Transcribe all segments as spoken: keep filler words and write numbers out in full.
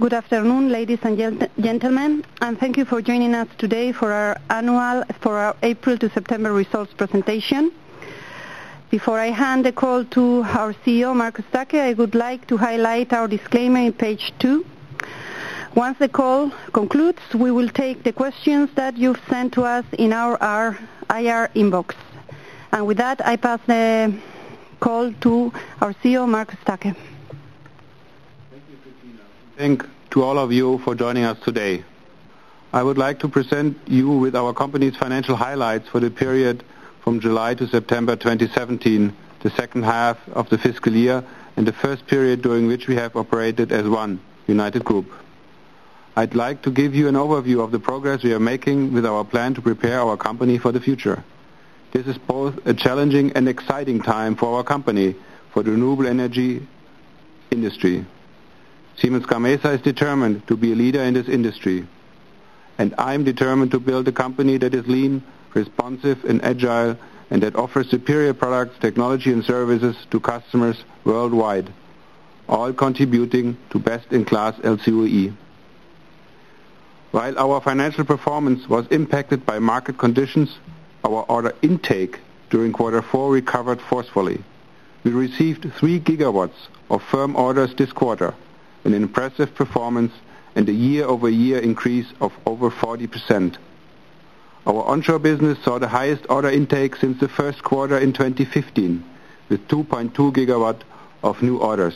Good afternoon, ladies and gentlemen, and thank you for joining us today for our annual, for our April to September results presentation. Before I hand the call to our C E O, Markus Tacke, I would like to highlight our disclaimer in page two. Once the call concludes, we will take the questions that you've sent to us in our, our I R inbox. And with that, I pass the call to our C E O, Markus Tacke. Thank you, Christina. Thank to all of you for joining us today. I would like to present you with our company's financial highlights for the period from July to September twenty seventeen, the second half of the fiscal year, and the first period during which we have operated as one united group. I'd like to give you an overview of the progress we are making with our plan to prepare our company for the future. This is both a challenging and exciting time for our company, for the renewable energy industry. Siemens Gamesa is determined to be a leader in this industry, and I'm determined to build a company that is lean, responsive and agile, and that offers superior products, technology and services to customers worldwide, all contributing to best-in-class L C O E. While our financial performance was impacted by market conditions, our order intake during quarter four recovered forcefully. We received three gigawatts of firm orders this quarter, an impressive performance and a year-over-year increase of over forty percent. Our onshore business saw the highest order intake since the first quarter in twenty fifteen, with two point two gigawatt of new orders.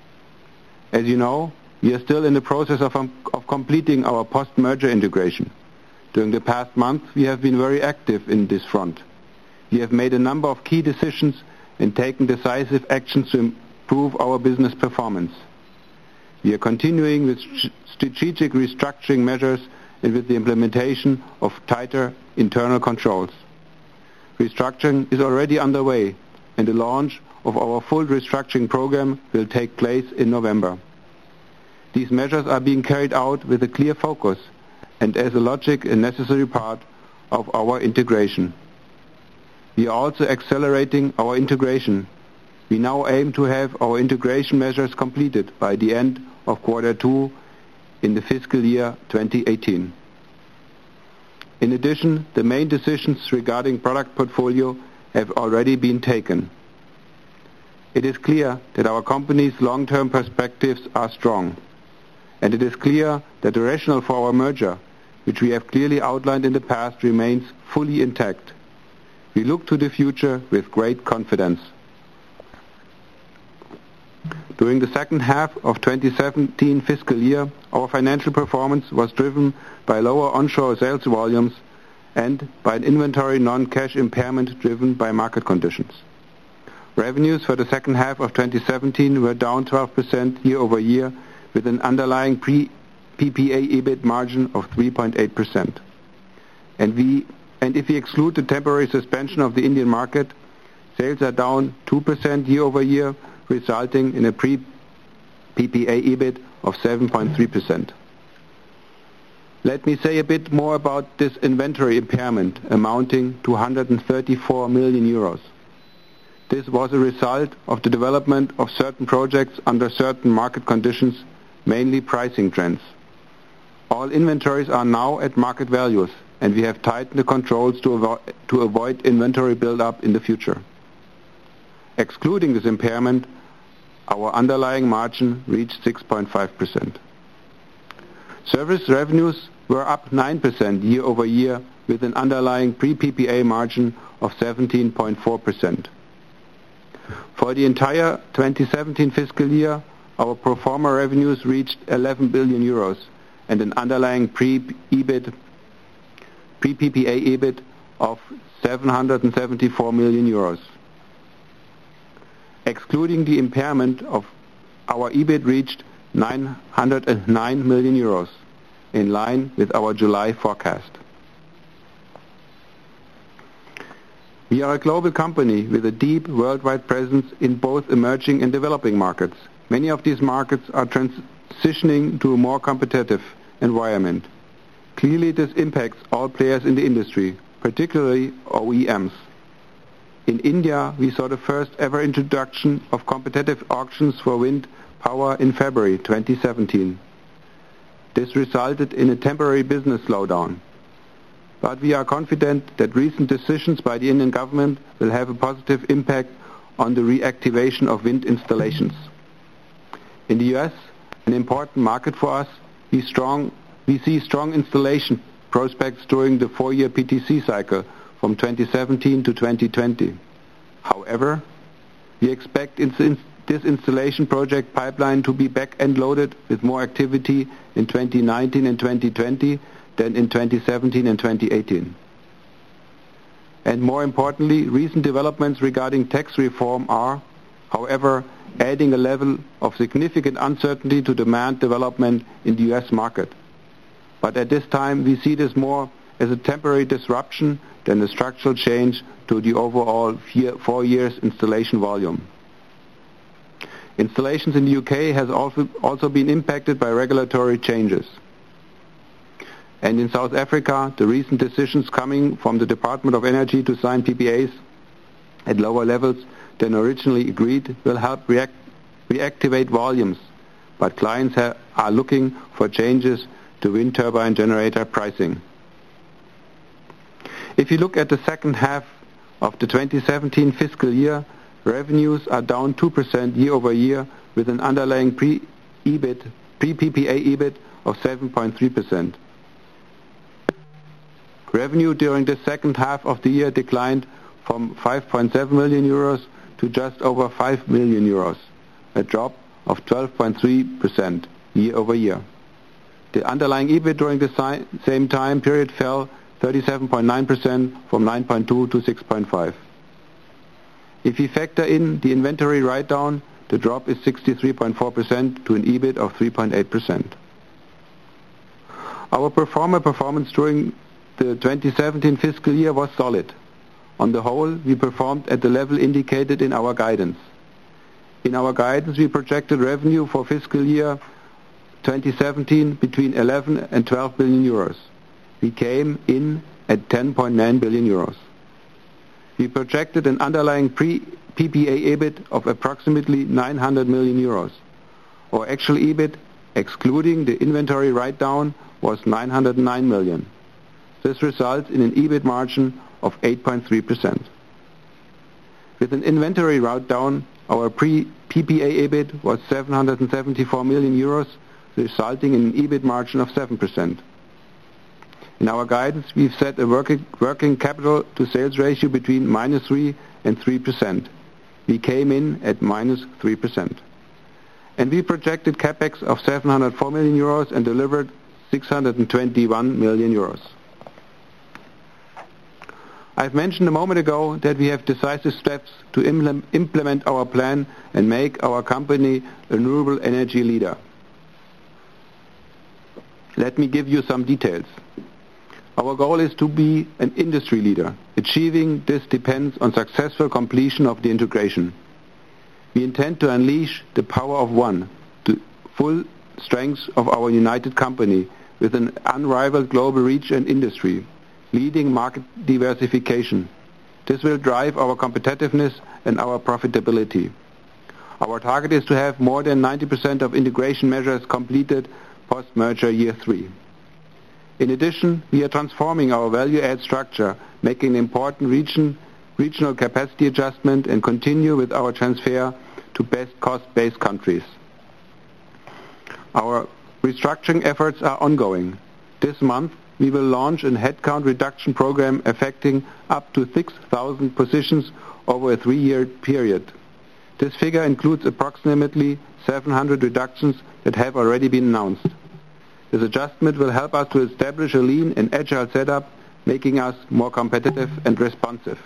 As you know, we are still in the process of, um, of completing our post-merger integration. During the past month, we have been very active in this front. We have made a number of key decisions and taken decisive actions to improve our business performance. We are continuing with strategic restructuring measures and with the implementation of tighter internal controls. Restructuring is already underway, and the launch of our full restructuring program will take place in November. These measures are being carried out with a clear focus and as a logic and necessary part of our integration. We are also accelerating our integration. We now aim to have our integration measures completed by the end of quarter two in the fiscal year twenty eighteen. In addition, the main decisions regarding product portfolio have already been taken. It is clear that our company's long-term perspectives are strong, and it is clear that the rationale for our merger, which we have clearly outlined in the past, remains fully intact. We look to the future with great confidence. During the second half of twenty seventeen fiscal year, our financial performance was driven by lower onshore sales volumes and by an inventory non-cash impairment driven by market conditions. Revenues for the second half of twenty seventeen were down twelve percent year-over-year, with an underlying pre-P P A EBIT margin of three point eight percent. And, we, and if we exclude the temporary suspension of the Indian market, sales are down two percent year-over-year, resulting in a pre-P P A EBIT of seven point three percent. Let me say a bit more about this inventory impairment amounting to one hundred thirty-four million euros. This was a result of the development of certain projects under certain market conditions, mainly pricing trends. All inventories are now at market values, and we have tightened the controls to, avo- to avoid inventory build-up in the future. Excluding this impairment, our underlying margin reached six point five percent. Service revenues were up nine percent year-over-year, with an underlying pre-P P A margin of seventeen point four percent. For the entire twenty seventeen fiscal year, our pro forma revenues reached eleven billion euros and an underlying pre-EBIT, pre-P P A EBIT of seven hundred seventy-four million euros. Excluding the impairment, of our EBIT reached nine hundred nine million euros, in line with our July forecast. We are a global company with a deep worldwide presence in both emerging and developing markets. Many of these markets are transitioning to a more competitive environment. Clearly, this impacts all players in the industry, particularly O E Ms. In India, we saw the first ever introduction of competitive auctions for wind power in February twenty seventeen. This resulted in a temporary business slowdown. But we are confident that recent decisions by the Indian government will have a positive impact on the reactivation of wind installations. In the U S, an important market for us, we, strong, we see strong installation prospects during the four-year P T C cycle from twenty seventeen to twenty twenty. However, we expect this installation project pipeline to be back-end loaded with more activity in twenty nineteen and twenty twenty than in twenty seventeen and twenty eighteen. And more importantly, recent developments regarding tax reform are, however, adding a level of significant uncertainty to demand development in the U S market. But at this time, we see this more as a temporary disruption than a structural change to the overall four years installation volume. Installations in the U K has also, also been impacted by regulatory changes. And in South Africa, the recent decisions coming from the Department of Energy to sign P P As at lower levels than originally agreed will help react, reactivate volumes, but clients ha- are looking for changes to wind turbine generator pricing. If you look at the second half of the twenty seventeen fiscal year, revenues are down two percent year over year with an underlying pre-E B I T, pre-P P A E B I T of seven point three percent. Revenue during the second half of the year declined from five point seven million euros to just over five million euros, a drop of twelve point three percent year over year. The underlying E B I T during the si- same time period fell thirty-seven point nine percent from nine point two to six point five. If we factor in the inventory write-down, the drop is sixty-three point four percent to an E B I T of three point eight percent. Our performer performance during the twenty seventeen fiscal year was solid. On the whole, we performed at the level indicated in our guidance. In our guidance, we projected revenue for fiscal year twenty seventeen between eleven and twelve billion euros. We came in at ten point nine billion euros. We projected an underlying pre-P P A E B I T of approximately nine hundred million euros. Our actual E B I T, excluding the inventory write-down, was nine hundred nine million. This results in an E B I T margin of eight point three percent. With an inventory write-down, our pre-P P A E B I T was seven hundred seventy-four million euros, resulting in an E B I T margin of seven percent. In our guidance, we've set a working, working capital to sales ratio between minus three and three percent. We came in at minus three percent. And we projected CapEx of seven hundred four million euros and delivered six hundred twenty-one million euros. I've mentioned a moment ago that we have decisive steps to implement our plan and make our company a renewable energy leader. Let me give you some details. Our goal is to be an industry leader. Achieving this depends on successful completion of the integration. We intend to unleash the power of one, the full strength of our united company with an unrivaled global reach and industry, leading market diversification. This will drive our competitiveness and our profitability. Our target is to have more than ninety percent of integration measures completed post-merger year three. In addition, we are transforming our value-add structure, making an important region, regional capacity adjustment, and continue with our transfer to best cost-based countries. Our restructuring efforts are ongoing. This month, we will launch a headcount reduction program affecting up to six thousand positions over a three-year period. This figure includes approximately seven hundred reductions that have already been announced. This adjustment will help us to establish a lean and agile setup, making us more competitive and responsive.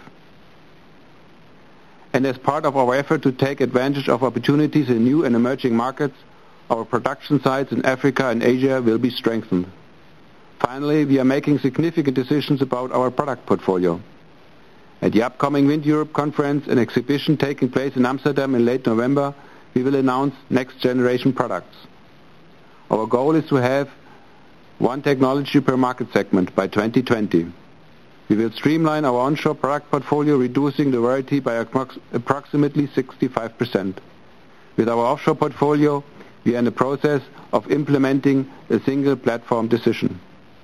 And as part of our effort to take advantage of opportunities in new and emerging markets, our production sites in Africa and Asia will be strengthened. Finally, we are making significant decisions about our product portfolio. At the upcoming Wind Europe conference, an exhibition taking place in Amsterdam in late November, we will announce next generation products. Our goal is to have one technology per market segment by twenty twenty. We will streamline our onshore product portfolio, reducing the variety by approximately sixty-five percent. With our offshore portfolio, we are in the process of implementing a single platform decision.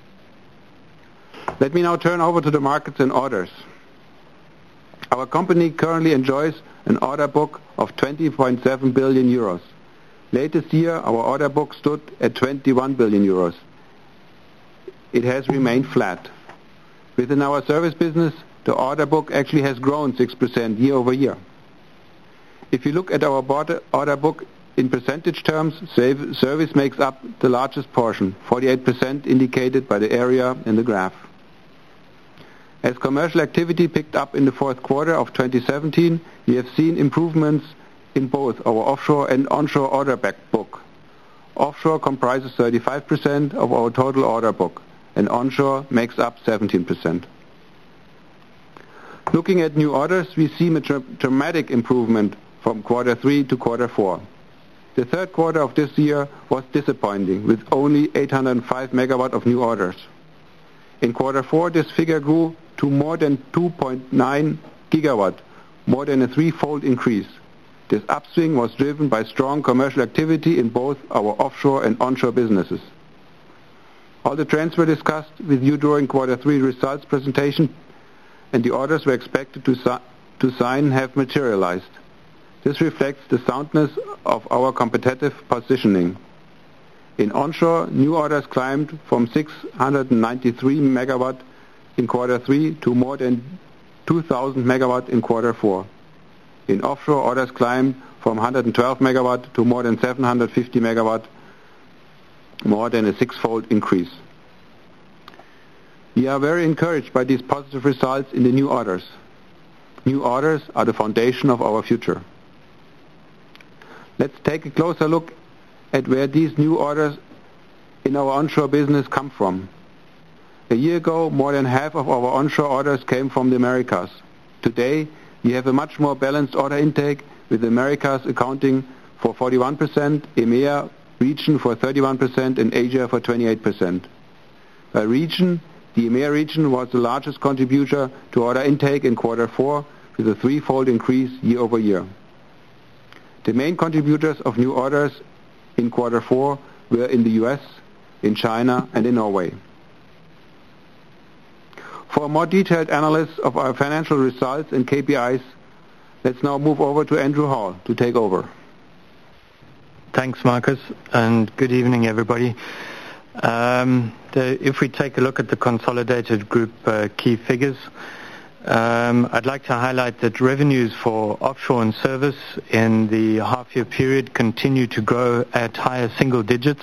Let me now turn over to the markets and orders. Our company currently enjoys an order book of twenty point seven billion euros. Latest year, our order book stood at twenty-one billion euros. It has remained flat. Within our service business, the order book actually has grown six percent year over year. If you look at our order book in percentage terms, service makes up the largest portion, forty-eight percent indicated by the area in the graph. As commercial activity picked up in the fourth quarter of twenty seventeen, we have seen improvements in both our offshore and onshore order book. Offshore comprises thirty-five percent of our total order book, and onshore makes up seventeen percent. Looking at new orders, we see a tra- dramatic improvement from quarter three to quarter four. The third quarter of this year was disappointing, with only eight hundred five megawatt of new orders. In quarter four, this figure grew to more than two point nine gigawatt, more than a threefold increase. This upswing was driven by strong commercial activity in both our offshore and onshore businesses. All the trends were discussed with you during quarter three results presentation, and the orders were expected to, si- to sign have materialized. This reflects the soundness of our competitive positioning. In onshore, new orders climbed from six hundred ninety-three megawatt in quarter three to more than two thousand megawatt in quarter four. In offshore, orders climbed from one hundred twelve megawatt to more than seven hundred fifty megawatt, more than a six-fold increase. We are very encouraged by these positive results in the new orders. New orders are the foundation of our future. Let's take a closer look at where these new orders in our onshore business come from. A year ago, more than half of our onshore orders came from the Americas. Today, we have a much more balanced order intake, with the Americas accounting for forty-one percent, EMEA region for thirty-one percent, and Asia for twenty-eight percent. By region, the EMEA region was the largest contributor to order intake in quarter four, with a threefold increase year over year. The main contributors of new orders in quarter four were in the U S, in China, and in Norway. For a more detailed analysis of our financial results and K P Is, let's now move over to Andrew Hall to take over. Thanks, Markus, and good evening, everybody. Um, the, if we take a look at the consolidated group uh, key figures, um, I'd like to highlight that revenues for offshore and service in the half-year period continue to grow at higher single digits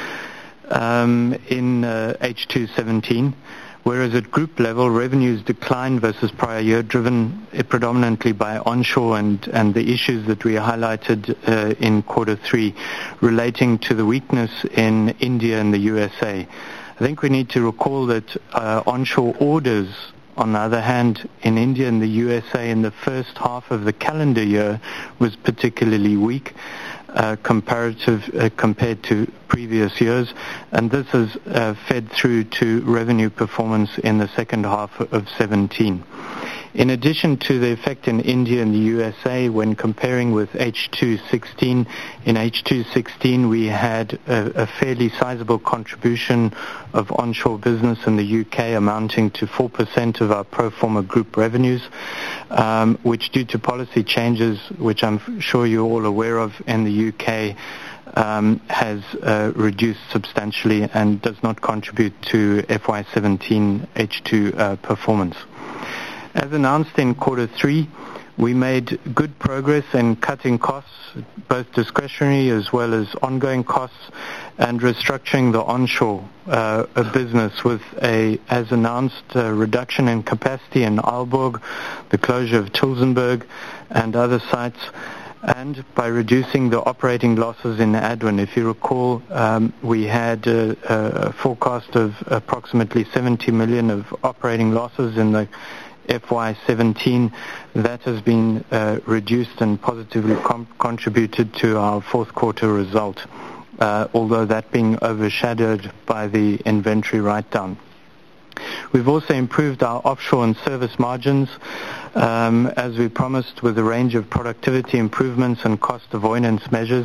um, in uh, H two seventeen. Whereas at group level, revenues declined versus prior year, driven predominantly by onshore and, and the issues that we highlighted uh, in quarter three relating to the weakness in India and the U S A. I think we need to recall that uh, onshore orders, on the other hand, in India and the U S A in the first half of the calendar year was particularly weak. Uh, comparative uh, compared to previous years, and this has uh, fed through to revenue performance in the second half of seventeen. In addition to the effect in India and the U S A, when comparing with H two sixteen, in H two sixteen we had a, a fairly sizable contribution of onshore business in the U K, amounting to four percent of our pro forma group revenues, um, which due to policy changes, which I'm sure you're all aware of in the U K, um, has uh, reduced substantially and does not contribute to F Y seventeen H two uh, performance. As announced in quarter three, we made good progress in cutting costs, both discretionary as well as ongoing costs, and restructuring the onshore uh, business with a, as announced, a reduction in capacity in Aalborg, the closure of Tilsenburg and other sites, and by reducing the operating losses in Adwen. If you recall, um, we had a, a forecast of approximately seventy million of operating losses in the F Y seventeen. That has been uh, reduced and positively com- contributed to our fourth quarter result, uh, although that being overshadowed by the inventory write-down. We've also improved our offshore and service margins, um, as we promised, with a range of productivity improvements and cost avoidance measures,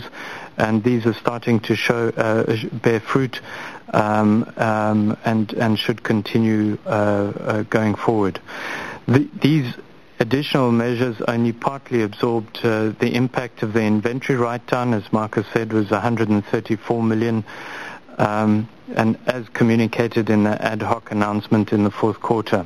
and these are starting to show uh, bear fruit um, um, and and should continue uh, uh, going forward. The, these additional measures only partly absorbed uh, the impact of the inventory write-down, as Marcus said, was one hundred thirty-four million, um, and as communicated in the ad hoc announcement in the fourth quarter.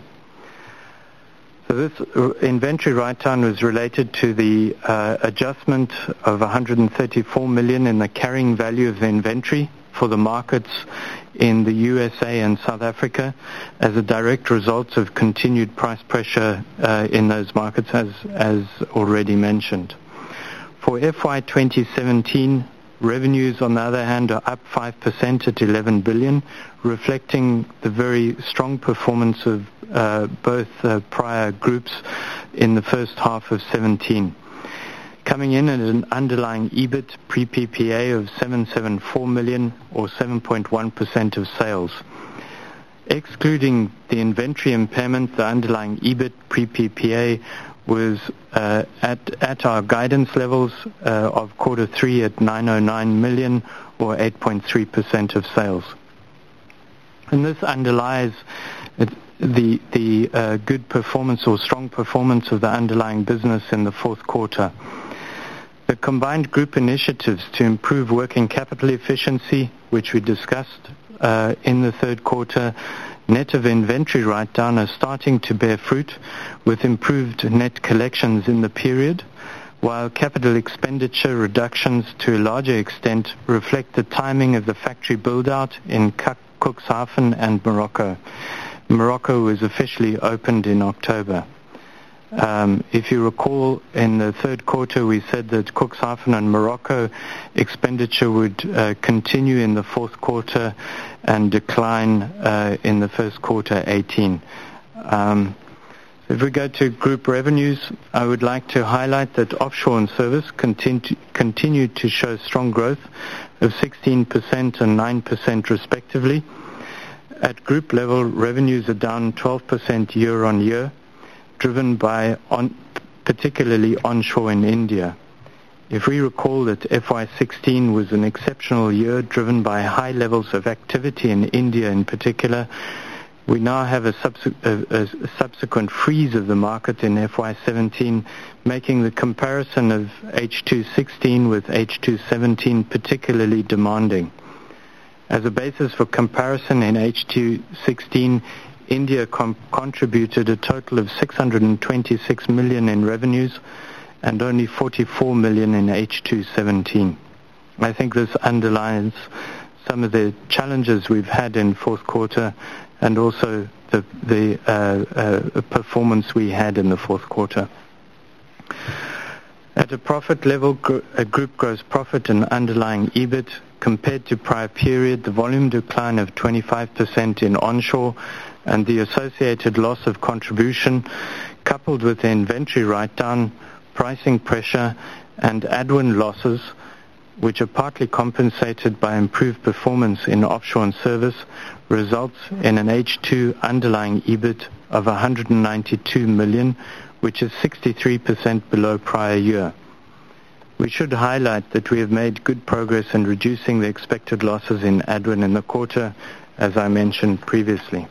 So this inventory write-down was related to the uh, adjustment of one hundred thirty-four million in the carrying value of the inventory for the markets in the U S A and South Africa as a direct result of continued price pressure uh, in those markets, as, as already mentioned. For F Y twenty seventeen, revenues, on the other hand, are up five percent at eleven billion, reflecting the very strong performance of uh, both uh, prior groups in the first half of seventeen. Coming in at an underlying EBIT pre-P P A of seven hundred seventy-four million, or seven point one percent of sales. Excluding the inventory impairment, the underlying EBIT pre-P P A was uh, at, at our guidance levels uh, of quarter three at nine hundred nine million, or eight point three percent of sales. And this underlies the, the uh, good performance or strong performance of the underlying business in the fourth quarter. The combined group initiatives to improve working capital efficiency, which we discussed uh, in the third quarter, net of inventory write-down, are starting to bear fruit with improved net collections in the period, while capital expenditure reductions to a larger extent reflect the timing of the factory build-out in Cuxhaven and Morocco. Morocco was officially opened in October. Um, if you recall, in the third quarter we said that Cuxhaven and Morocco expenditure would uh, continue in the fourth quarter and decline uh, in the first quarter eighteen. Um, if we go to group revenues, I would like to highlight that offshore and service continue, continue to show strong growth of sixteen percent and nine percent respectively. At group level, revenues are down twelve percent year on year, driven by on, particularly onshore in India. If we recall that F Y sixteen was an exceptional year driven by high levels of activity in India in particular, we now have a, subse- a, a subsequent freeze of the market in F Y seventeen, making the comparison of H two sixteen with H two seventeen particularly demanding. As a basis for comparison, in H two sixteen, India com- contributed a total of six hundred twenty-six million in revenues and only forty-four million in H two seventeen. I think this underlines some of the challenges we've had in fourth quarter and also the, the uh, uh, performance we had in the fourth quarter. At a profit level, gr- a group gross profit and underlying EBIT, compared to prior period, the volume decline of twenty-five percent in onshore and the associated loss of contribution, coupled with the inventory write-down, pricing pressure, and Adwin losses, which are partly compensated by improved performance in offshore and service, results in an H two underlying EBIT of one hundred ninety-two million, which is sixty-three percent below prior year. We should highlight that we have made good progress in reducing the expected losses in Adwin in the quarter, as I mentioned previously.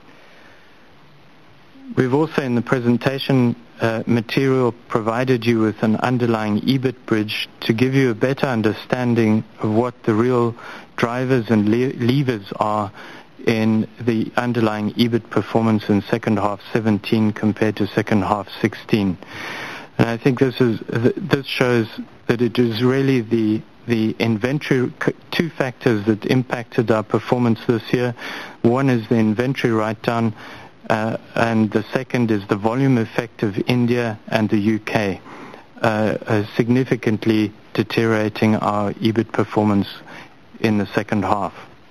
We've also, in the presentation uh, material, provided you with an underlying EBIT bridge to give you a better understanding of what the real drivers and le- levers are in the underlying EBIT performance in second half seventeen compared to second half sixteen. And I think this is this shows that it is really the the inventory, two factors that impacted our performance this year. One is the inventory write-down, uh, and the second is the volume effect of India and the U K, uh, uh, significantly deteriorating our EBIT performance in the second half.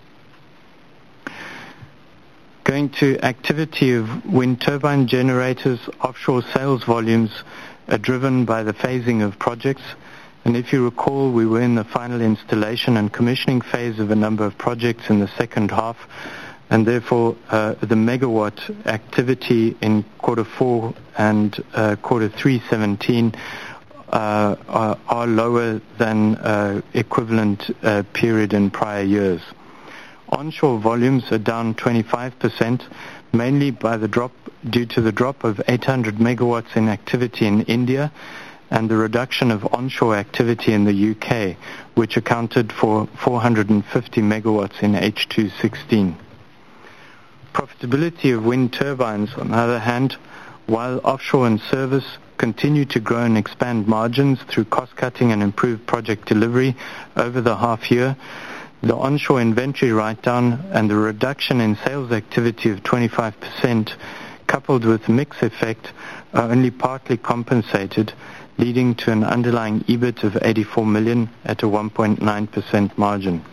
Going to activity of wind turbine generators, offshore sales volumes are driven by the phasing of projects. And if you recall, we were in the final installation and commissioning phase of a number of projects in the second half, and therefore uh, the megawatt activity in quarter four and uh, quarter three seventeen uh, are, are lower than uh, equivalent uh, period in prior years. Onshore volumes are down twenty-five percent, mainly by the drop due to the drop of eight hundred megawatts in activity in India and the reduction of onshore activity in the U K, which accounted for four hundred fifty megawatts in H two sixteen. Profitability of wind turbines, on the other hand, while offshore and service continue to grow and expand margins through cost-cutting and improved project delivery over the half year, the onshore inventory write-down and the reduction in sales activity of twenty-five percent, coupled with mix effect, are only partly compensated, leading to an underlying E B I T of eighty-four million at a one point nine percent margin.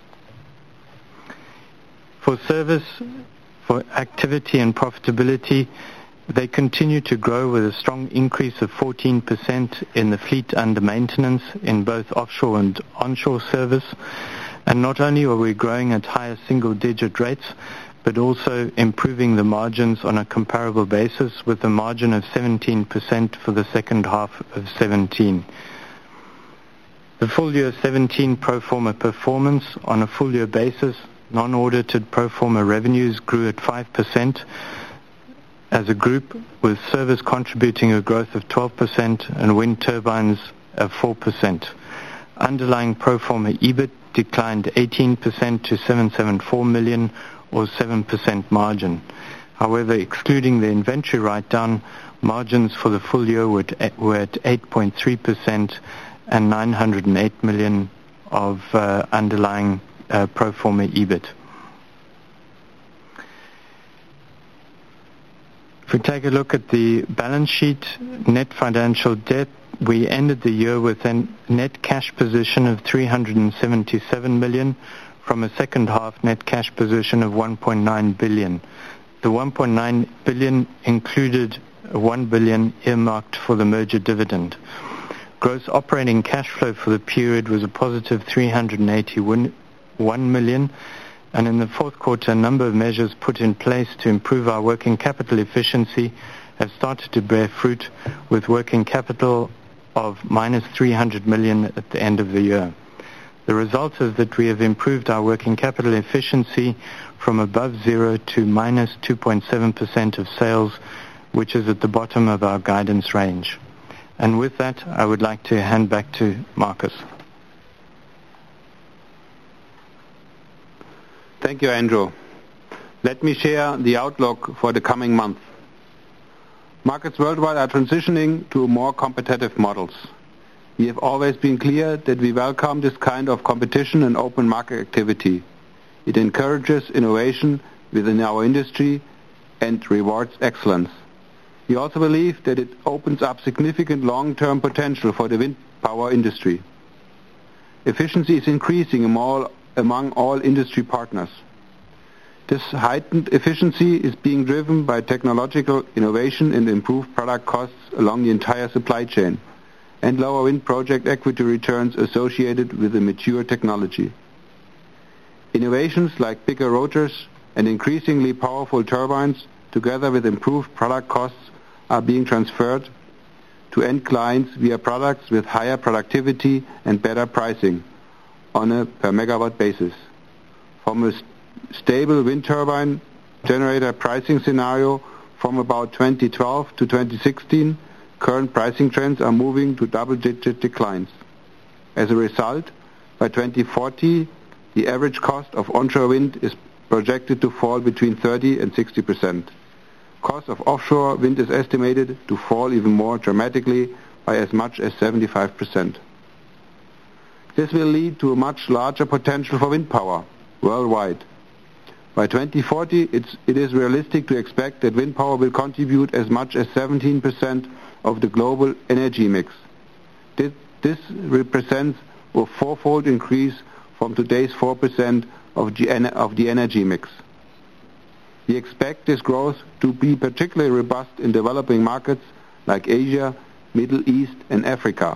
For service, for activity and profitability, they continue to grow with a strong increase of fourteen percent in the fleet under maintenance in both offshore and onshore service. And not only are we growing at higher single-digit rates, but also improving the margins on a comparable basis with a margin of seventeen percent for the second half of seventeen. The full year seventeen pro forma performance on a full year basis, non-audited pro forma revenues grew at five percent as a group, with service contributing a growth of twelve percent and wind turbines of four percent. Underlying pro forma E B I T declined eighteen percent to seven hundred seventy-four million or seven percent margin. However, excluding the inventory write-down, margins for the full year were at eight point three percent and nine hundred eight million of uh, underlying uh, pro forma E B I T. If we take a look at the balance sheet, net financial debt, we ended the year with a net cash position of three hundred seventy-seven million from a second half net cash position of one point nine billion. The one point nine billion included one billion earmarked for the merger dividend. Gross operating cash flow for the period was a positive three hundred eighty-one million, and in the fourth quarter a number of measures put in place to improve our working capital efficiency have started to bear fruit, with working capital of minus three hundred million at the end of the year. The result is that we have improved our working capital efficiency from above zero to minus two point seven percent of sales, which is at the bottom of our guidance range. And with that, I would like to hand back to Markus. Thank you, Andrew. Let me share the outlook for the coming month. Markets worldwide are transitioning to more competitive models. We have always been clear that we welcome this kind of competition and open market activity. It encourages innovation within our industry and rewards excellence. We also believe that it opens up significant long-term potential for the wind power industry. Efficiency is increasing among all industry partners. This heightened efficiency is being driven by technological innovation and improved product costs along the entire supply chain, and lower wind project equity returns associated with the mature technology. Innovations like bigger rotors and increasingly powerful turbines, together with improved product costs, are being transferred to end clients via products with higher productivity and better pricing on a per megawatt basis. From a st- stable wind turbine generator pricing scenario from about twenty twelve to twenty sixteen, current pricing trends are moving to double-digit declines. As a result, by twenty forty, the average cost of onshore wind is projected to fall between thirty and sixty percent. Cost of offshore wind is estimated to fall even more dramatically by as much as seventy-five percent. This will lead to a much larger potential for wind power worldwide. By twenty forty, it's, it is realistic to expect that wind power will contribute as much as seventeen percent of the global energy mix. This, this represents a fourfold increase from today's four percent of, G, of the energy mix. We expect this growth to be particularly robust in developing markets like Asia, Middle East, and Africa.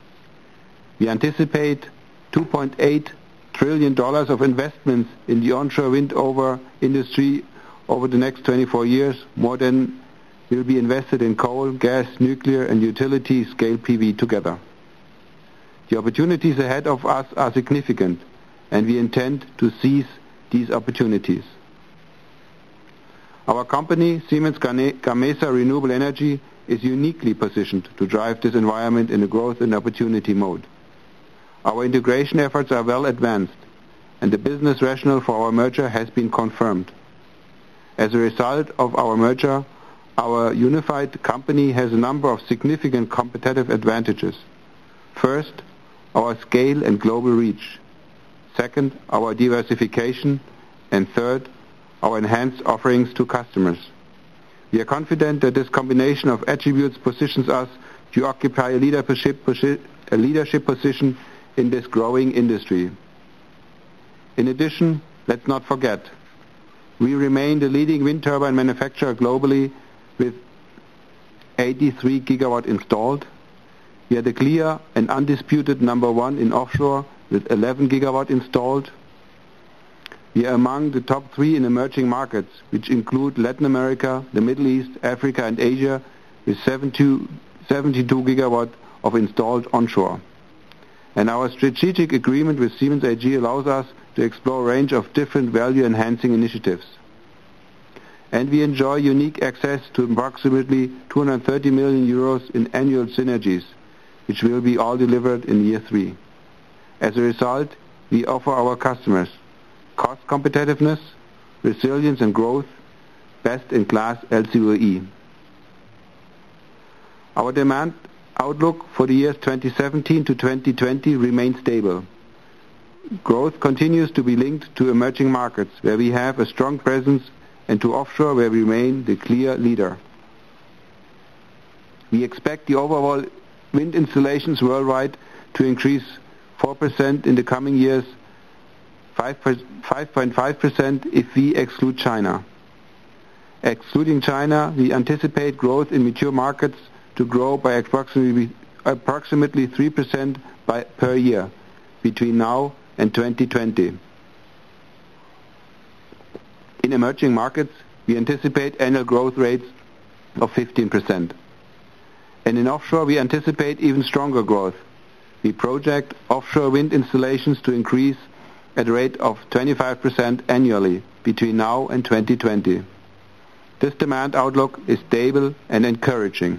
We anticipate two point eight trillion dollars of investments in the onshore wind over industry over the next twenty-four years, more than will be invested in coal, gas, nuclear, and utility-scale P V together. The opportunities ahead of us are significant, and we intend to seize these opportunities. Our company, Siemens Gamesa Renewable Energy, is uniquely positioned to drive this environment in a growth and opportunity mode. Our integration efforts are well advanced, and the business rationale for our merger has been confirmed. As a result of our merger, our unified company has a number of significant competitive advantages. First, our scale and global reach. Second, our diversification. And third, our enhanced offerings to customers. We are confident that this combination of attributes positions us to occupy a leadership, a leadership position in this growing industry. In addition, let's not forget, we remain the leading wind turbine manufacturer globally with eighty-three gigawatt installed. We are the clear and undisputed number one in offshore with eleven gigawatt installed. We are among the top three in emerging markets, which include Latin America, the Middle East, Africa, and Asia, with seventy-two gigawatt of installed onshore. And our strategic agreement with Siemens A G allows us to explore a range of different value-enhancing initiatives. And we enjoy unique access to approximately two hundred thirty million euros in annual synergies, which will be all delivered in year three. As a result, we offer our customers cost competitiveness, resilience and growth, best-in-class L C O E. Our demand outlook for the years twenty seventeen to twenty twenty remains stable. Growth continues to be linked to emerging markets, where we have a strong presence, and to offshore, where we remain the clear leader. We expect the overall wind installations worldwide to increase four percent in the coming years, five point five percent if we exclude China. Excluding China, we anticipate growth in mature markets to grow by approximately, approximately three percent by, per year between now and twenty twenty. In emerging markets, we anticipate annual growth rates of fifteen percent. And in offshore, we anticipate even stronger growth. We project offshore wind installations to increase at a rate of twenty-five percent annually between now and twenty twenty. This demand outlook is stable and encouraging.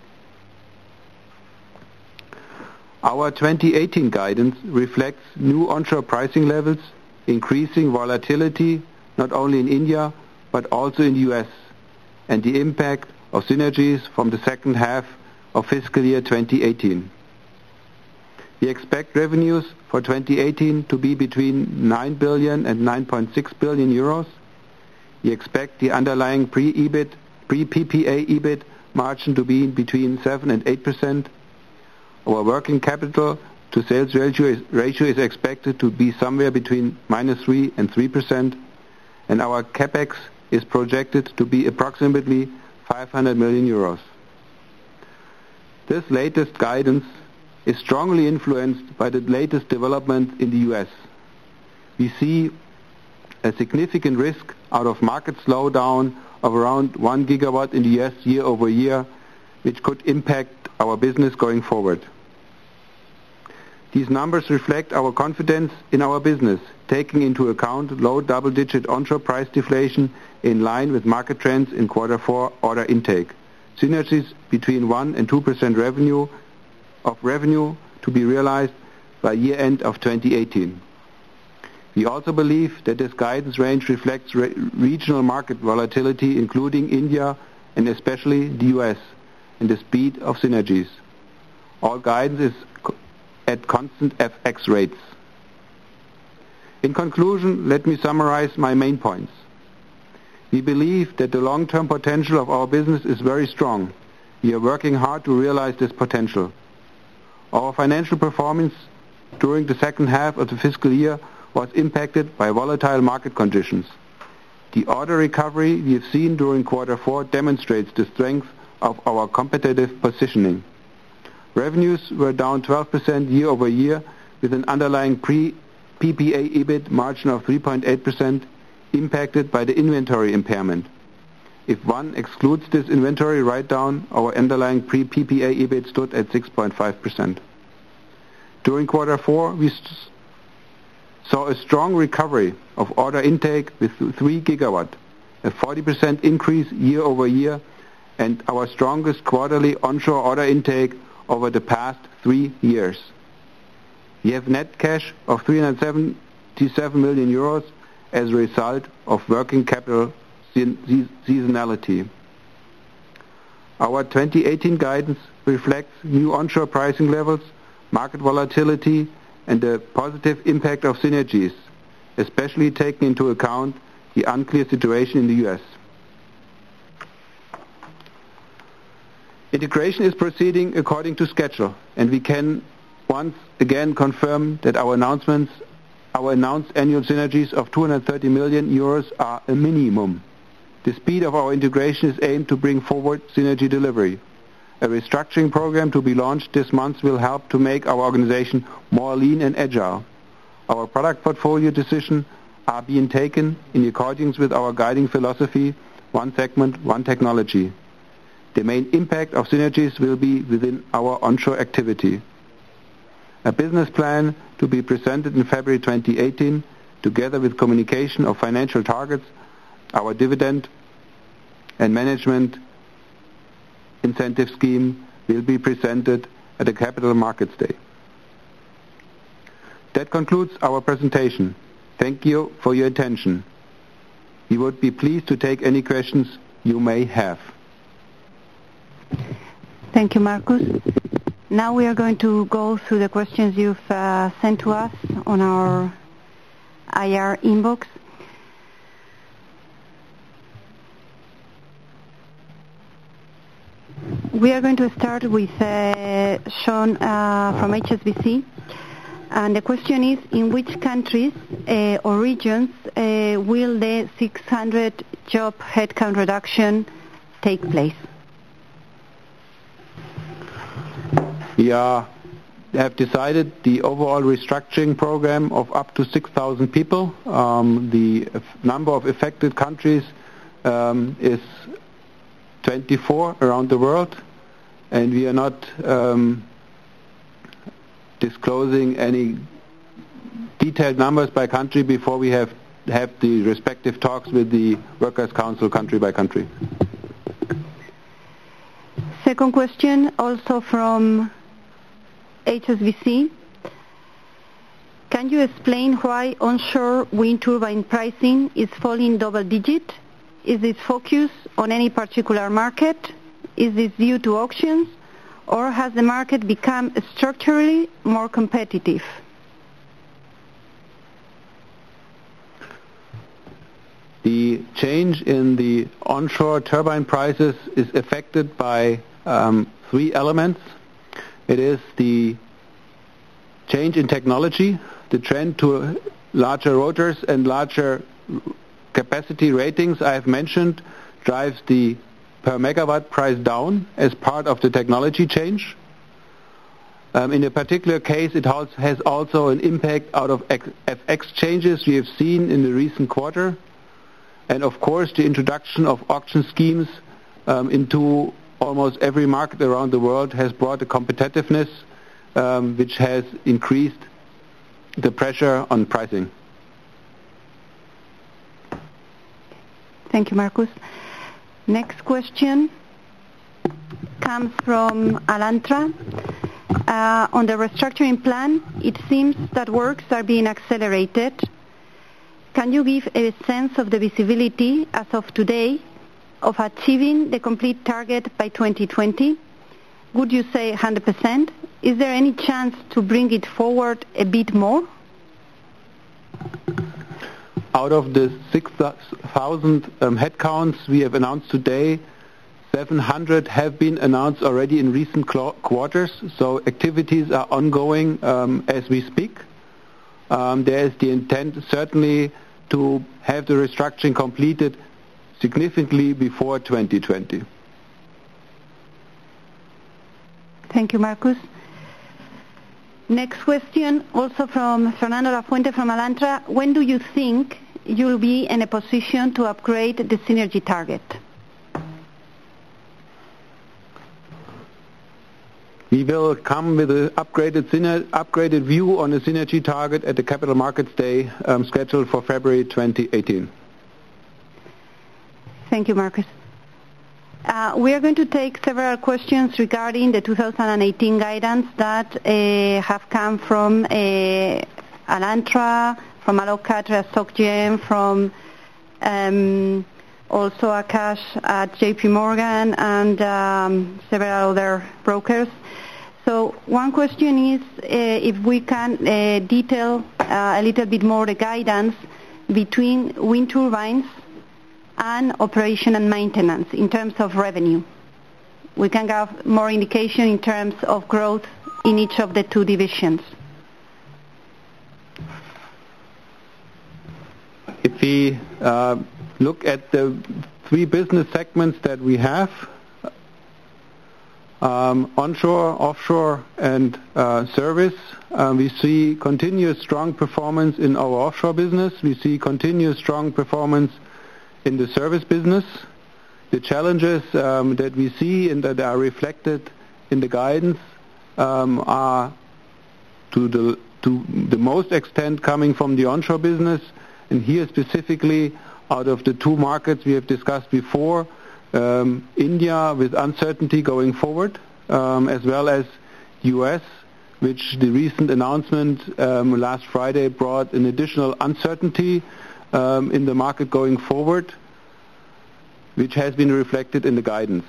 Our twenty eighteen guidance reflects new onshore pricing levels, increasing volatility not only in India but also in the U S, and the impact of synergies from the second half of fiscal year twenty eighteen. We expect revenues for twenty eighteen to be between nine billion and nine point six billion euros. We expect the underlying pre-E B I T, pre-P P A E B I T margin to be between seven and eight percent. Our working capital to sales ratio is, ratio is expected to be somewhere between minus three and three percent, and our capex is projected to be approximately five hundred million euros. This latest guidance is strongly influenced by the latest development in the U S. We see a significant risk out of market slowdown of around one gigawatt in the U S year over year, which could impact our business going forward. These numbers reflect our confidence in our business, taking into account low double-digit onshore price deflation in line with market trends in quarter four order intake, synergies between one and two percent revenue of revenue to be realized by year end of twenty eighteen. We also believe that this guidance range reflects re- regional market volatility, including India and especially the U S, and the speed of synergies. All guidance is co- at constant F X rates. In conclusion, let me summarize my main points. We believe that the long-term potential of our business is very strong. We are working hard to realize this potential. Our financial performance during the second half of the fiscal year was impacted by volatile market conditions. The order recovery we have seen during quarter four demonstrates the strength of our competitive positioning. Revenues were down twelve percent year over year with an underlying pre-P P A E B I T margin of three point eight percent impacted by the inventory impairment. If one excludes this inventory write-down, our underlying pre-P P A E B I T stood at six point five percent. During quarter four, we saw a strong recovery of order intake with three gigawatt, a forty percent increase year over year, and our strongest quarterly onshore order intake over the past three years. We have net cash of three hundred seventy-seven million euros as a result of working capital seasonality. Our twenty eighteen guidance reflects new onshore pricing levels, market volatility, and the positive impact of synergies, especially taking into account the unclear situation in the U S. Integration is proceeding according to schedule, and we can once again confirm that our announcements, our announced annual synergies of two hundred thirty million euros are a minimum. The speed of our integration is aimed to bring forward synergy delivery. A restructuring program to be launched this month will help to make our organization more lean and agile. Our product portfolio decisions are being taken in accordance with our guiding philosophy, one segment, one technology. The main impact of synergies will be within our onshore activity. A business plan to be presented in February twenty eighteen, together with communication of financial targets, our dividend and management incentive scheme will be presented at the Capital Markets Day. That concludes our presentation. Thank you for your attention. We would be pleased to take any questions you may have. Thank you, Markus. Now we are going to go through the questions you've uh, sent to us on our I R inbox. We are going to start with uh, Sean uh, from H S B C. And the question is, in which countries uh, or regions uh, will the six hundred job headcount reduction take place? We are, have decided the overall restructuring program of up to six thousand people. Um, the number of affected countries um, is twenty-four around the world, and we are not um, disclosing any detailed numbers by country before we have have the respective talks with the Workers' Council country by country. Second question, also from H S B C. Can you explain why onshore wind turbine pricing is falling double digit? Is this focus on any particular market? Is this due to auctions? Or has the market become structurally more competitive? The change in the onshore turbine prices is affected by um, three elements. It is the change in technology, the trend to larger rotors and larger capacity ratings I have mentioned drives the per megawatt price down as part of the technology change. Um, in a particular case, it has also an impact out of F X changes we have seen in the recent quarter. And of course, the introduction of auction schemes um, into almost every market around the world has brought a competitiveness um, which has increased the pressure on pricing. Thank you, Markus. Next question comes from Alantra. Uh, on the restructuring plan, it seems that works are being accelerated. Can you give a sense of the visibility as of today of achieving the complete target by twenty twenty? Would you say one hundred percent? Is there any chance to bring it forward a bit more? Out of the six thousand um, headcounts we have announced today, seven hundred have been announced already in recent quarters, so activities are ongoing um, as we speak. Um, there is the intent certainly to have the restructuring completed significantly before twenty twenty. Thank you, Markus. Next question, also from Fernando Lafuente from Alantra. When do you think you'll be in a position to upgrade the synergy target? We will come with an upgraded, upgraded view on the synergy target at the Capital Markets Day um, scheduled for February twenty eighteen. Thank you, Marcus. Uh, we are going to take several questions regarding the two thousand eighteen guidance that uh, have come from uh, Alantra, from Alok Katre, SocGen, from um, also Akash at J P Morgan, and um, several other brokers. So one question is uh, if we can uh, detail uh, a little bit more the guidance between wind turbines and operation and maintenance in terms of revenue. We can have more indication in terms of growth in each of the two divisions. If we uh, look at the three business segments that we have, um, onshore, offshore, and uh, service, uh, we see continuous strong performance in our offshore business. We see continuous strong performance in the service business. The challenges um, that we see and that are reflected in the guidance um, are to the, to the most extent coming from the onshore business, and here specifically out of the two markets we have discussed before, um, India with uncertainty going forward, um, as well as U S, which the recent announcement um, last Friday brought an additional uncertainty Um, in the market going forward, which has been reflected in the guidance.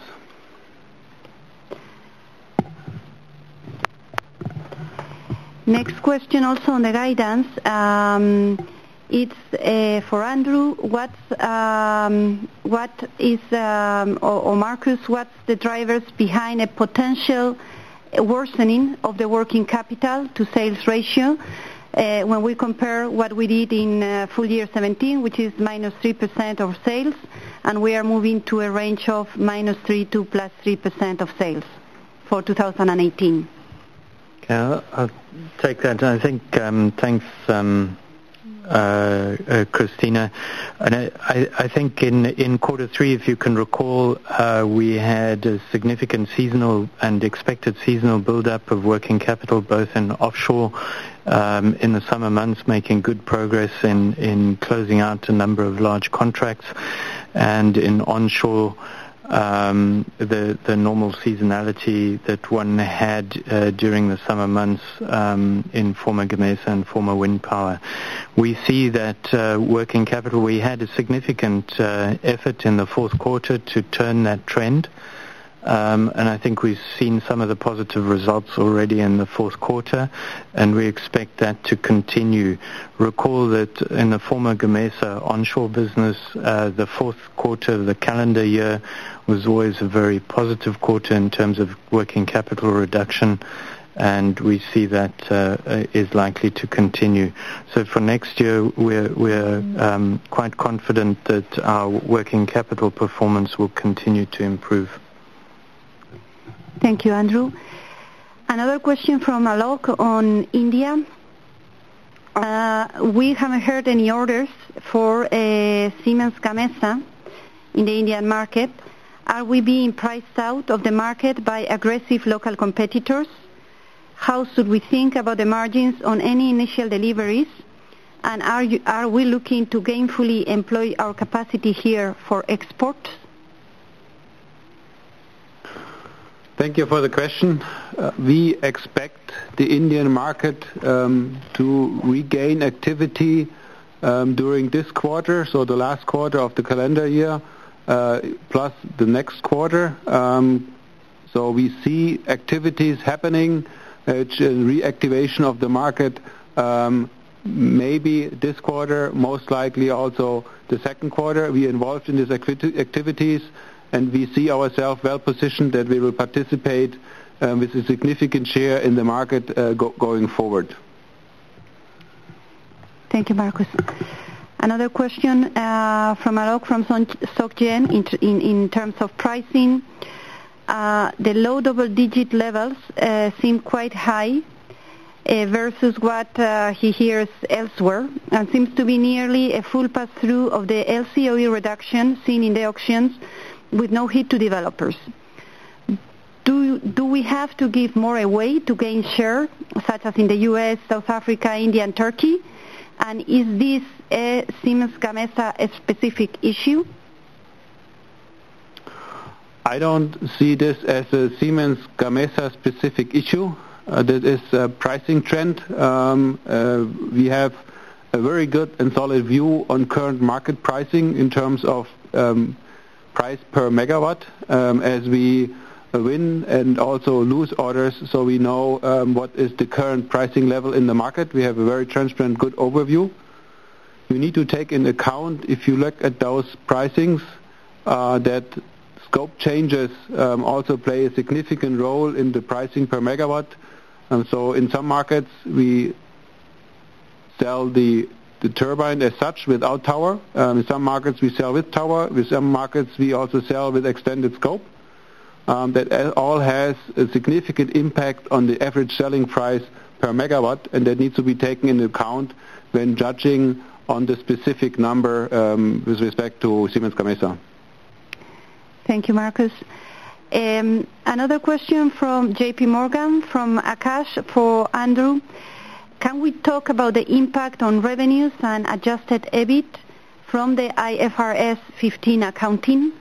Next question also on the guidance. Um, it's uh, for Andrew. What's, um, what is, um, or, or Marcus, what's the drivers behind a potential worsening of the working capital to sales ratio Uh, when we compare what we did in uh, full year seventeen, which is minus three percent of sales, and we are moving to a range of minus three to plus three percent of sales for two thousand eighteen? Yeah, I'll take that. I think, um, thanks, um, uh, uh, Christina. And I, I, I think in, in quarter three, if you can recall, uh, we had a significant seasonal and expected seasonal build-up of working capital, both in offshore Um, in the summer months, making good progress in, in closing out a number of large contracts, and in onshore, um, the, the normal seasonality that one had uh, during the summer months um, in former Gamesa and former wind power. We see that uh, working capital, we had a significant uh, effort in the fourth quarter to turn that trend. Um, and I think we've seen some of the positive results already in the fourth quarter, and we expect that to continue. Recall that in the former Gamesa onshore business, uh, the fourth quarter of the calendar year was always a very positive quarter in terms of working capital reduction, and we see that uh, is likely to continue. So for next year, we're, we're um, quite confident that our working capital performance will continue to improve. Thank you, Andrew. Another question from Alok on India. Uh, we haven't heard any orders for uh, Siemens Gamesa in the Indian market. Are we being priced out of the market by aggressive local competitors? How should we think about the margins on any initial deliveries? And are, you, are we looking to gainfully employ our capacity here for export? Thank you for the question. Uh, we expect the Indian market um, to regain activity um, during this quarter, so the last quarter of the calendar year, uh, plus the next quarter. Um, so we see activities happening, uh, reactivation of the market, um, maybe this quarter, most likely also the second quarter. We are involved in these activities, and we see ourselves well positioned that we will participate um, with a significant share in the market uh, go going forward. Thank you, Marcus. Another question uh, from Alok from SocGen in, in, in terms of pricing. Uh, the low double-digit levels uh, seem quite high uh, versus what uh, he hears elsewhere, and seems to be nearly a full pass-through of the L C O E reduction seen in the auctions with no hit to developers. Do, do we have to give more away to gain share, such as in the U S, South Africa, India, and Turkey? And is this a Siemens Gamesa a specific issue? I don't see this as a Siemens Gamesa specific issue. Uh, this is a pricing trend. Um, uh, we have a very good and solid view on current market pricing in terms of um, price per megawatt um, as we win and also lose orders, so we know um, what is the current pricing level in the market. We have a very transparent, good overview. You need to take in account, if you look at those pricings, uh, that scope changes um, also play a significant role in the pricing per megawatt. And so in some markets we sell the, the turbine as such without tower. Um, in some markets we sell with tower. With some markets we also sell with extended scope. Um, that all has a significant impact on the average selling price per megawatt, and that needs to be taken into account when judging on the specific number um, with respect to Siemens Gamesa. Thank you, Markus. Um, another question from J P Morgan, from Akash for Andrew. Can we talk about the impact on revenues and adjusted EBIT from the I F R S fifteen accounting?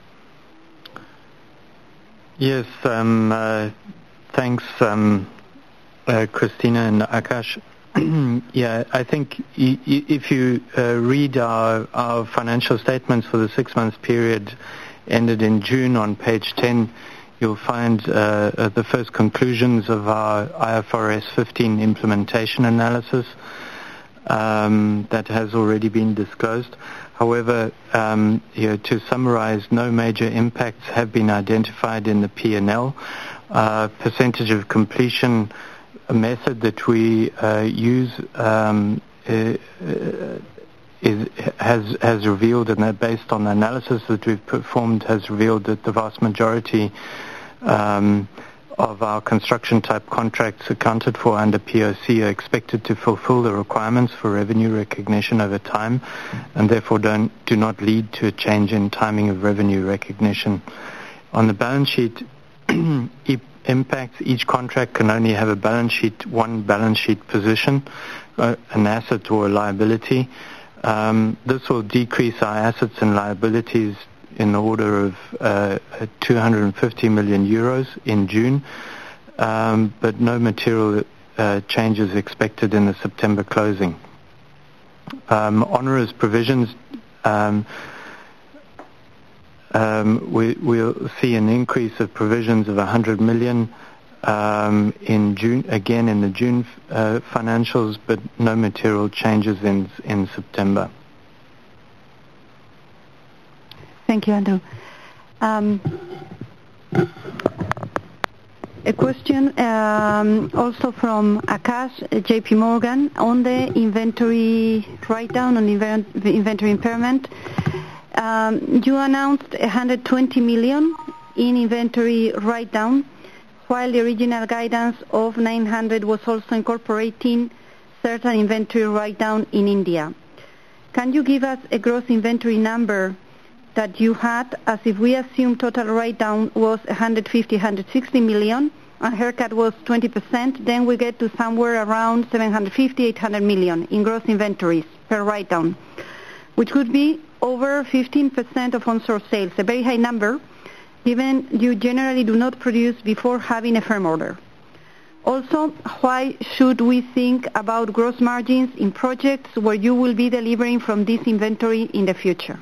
Yes, um, uh, thanks, um, uh, Christina and Akash. Yeah, I think y- y- if you uh, read our, our financial statements for the six-month period ended in June on page ten, you'll find uh, uh, the first conclusions of our I F R S fifteen implementation analysis um, that has already been disclosed. However, um, you know, to summarize, no major impacts have been identified in the P and L. Uh, percentage of completion method that we uh, use um, uh, is, has, has revealed, and that based on the analysis that we've performed, has revealed that the vast majority um, of our construction type contracts accounted for under P O C are expected to fulfill the requirements for revenue recognition over time, and therefore don't, do not lead to a change in timing of revenue recognition. On the balance sheet impacts, each contract can only have a balance sheet, one balance sheet position, uh, an asset or a liability. Um, this will decrease our assets and liabilities in the order of uh, two hundred fifty million euros in June, um, but no material uh, changes expected in the September closing. Um, onerous provisions, um, um, we, we'll see an increase of provisions of one hundred million um, in June, again in the June uh, financials, but no material changes in, in September. Thank you, Andrew. Um, a question um, also from Akash, J P Morgan, on the inventory write-down, on the inventory impairment. Um, you announced one hundred twenty million in inventory write-down, while the original guidance of nine hundred was also incorporating certain inventory write-down in India. Can you give us a gross inventory number that you had, as if we assume total write-down was one hundred fifty, one hundred sixty million, and haircut was twenty percent, then we get to somewhere around seven hundred fifty, eight hundred million in gross inventories per write-down, which would be over fifteen percent of onshore sales, a very high number, given you generally do not produce before having a firm order. Also, why should we think about gross margins in projects where you will be delivering from this inventory in the future?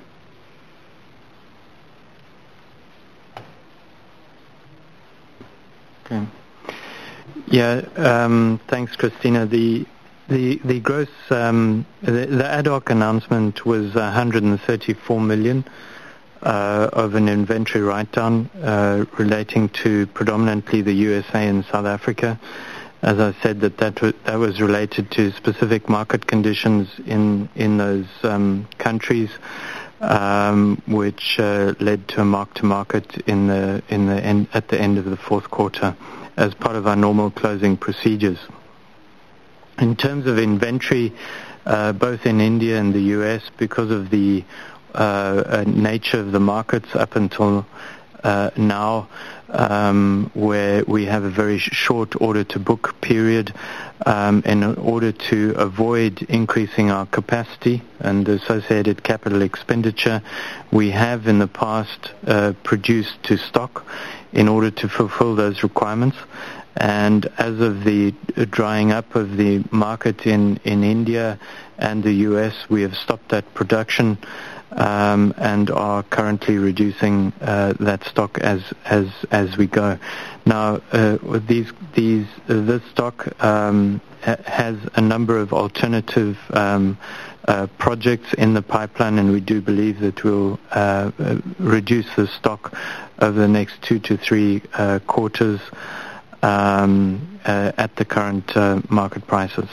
Okay. Yeah, um, thanks, Christina. The the the gross um, the, the ad hoc announcement was one hundred thirty-four million uh, of an inventory write-down uh, relating to predominantly the U S A and South Africa. As I said, that that, w- that was related to specific market conditions in in those um, countries, um, which uh, led to a mark-to-market in the in the end, at the end of the fourth quarter, as part of our normal closing procedures. In terms of inventory, uh, both in India and the U S, because of the uh, uh, nature of the markets up until uh, now, um, where we have a very short order-to-book period um, in order to avoid increasing our capacity and associated capital expenditure. We have in the past uh, produced to stock in order to fulfill those requirements. And as of the drying up of the market in, in India and the U S, we have stopped that production um, and are currently reducing uh, that stock as as as we go. Now, uh, with these these uh, this stock um, ha- has a number of alternative um, uh, projects in the pipeline, and we do believe that we'll uh, uh, reduce the stock over the next two to three uh, quarters. Um, uh, at the current uh, market prices.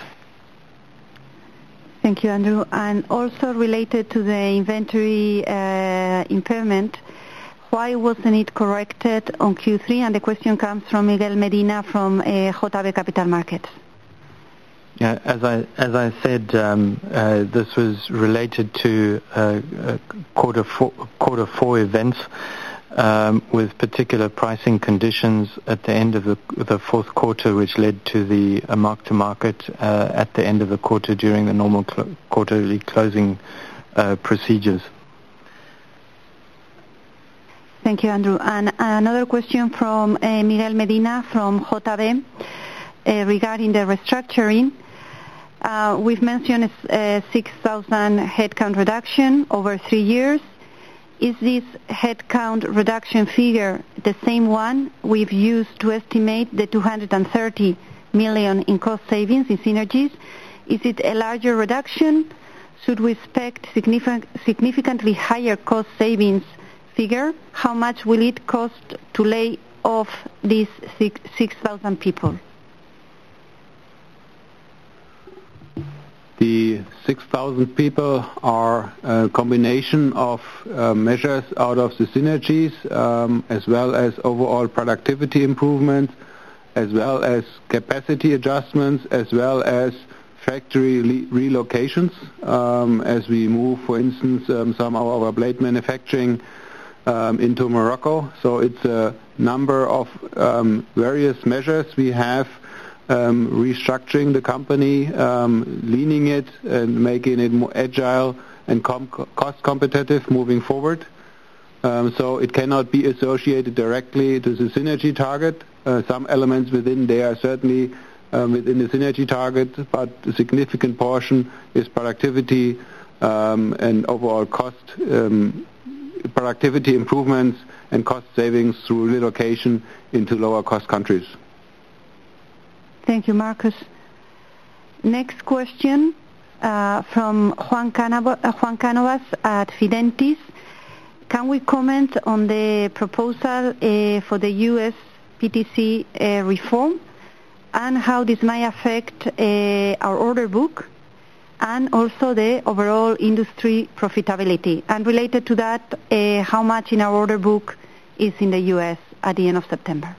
Thank you, Andrew. And also related to the inventory uh, impairment, why wasn't it corrected on Q three? And the question comes from Miguel Medina from uh, J B Capital Markets. Yeah, as I as I said, um, uh, this was related to uh, uh, quarter four quarter four events. Um, with particular pricing conditions at the end of the, the fourth quarter, which led to the uh, mark-to-market uh, at the end of the quarter during the normal cl- quarterly closing uh, procedures. Thank you, Andrew. And another question from uh, Miguel Medina from J B uh, regarding the restructuring. Uh, we've mentioned a six thousand headcount reduction over three years. Is this headcount reduction figure the same one we've used to estimate the two hundred thirty million in cost savings in synergies? Is it a larger reduction? Should we expect significant, significantly higher cost savings figure? How much will it cost to lay off these six thousand people? The six thousand people are a combination of uh, measures out of the synergies, um, as well as overall productivity improvements, as well as capacity adjustments, as well as factory le- relocations, um, as we move, for instance, um, some of our blade manufacturing um, into Morocco. So it's a number of um, various measures we have. Um, restructuring the company, um, leaning it and making it more agile and com- cost competitive moving forward. Um, so it cannot be associated directly to the synergy target. Uh, some elements within there are certainly um, within the synergy target, but a significant portion is productivity um, and overall cost, um, productivity improvements and cost savings through relocation into lower cost countries. Thank you, Marcus. Next question uh, from Juan, Canavo- uh, Juan Canovas at Fidentis. Can we comment on the proposal uh, for the U S P T C uh, reform and how this might affect uh, our order book and also the overall industry profitability? And related to that, uh, how much in our order book is in the U S at the end of September?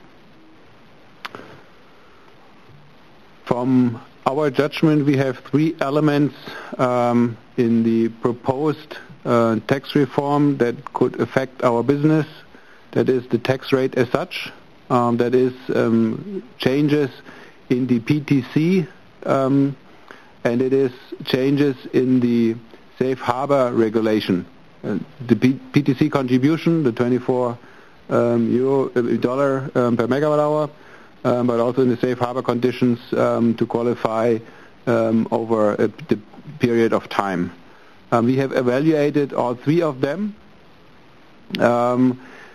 From our judgment, we have three elements um, in the proposed uh, tax reform that could affect our business. That is the tax rate as such. Um, that is um, changes in the P T C, um, and it is changes in the safe harbor regulation. Uh, the P- PTC contribution, the twenty-four um, euro uh, dollar um, per megawatt hour. Um, but also in the safe harbor conditions um, to qualify um, over a, the period of time. Um, we have evaluated all three of them. Um,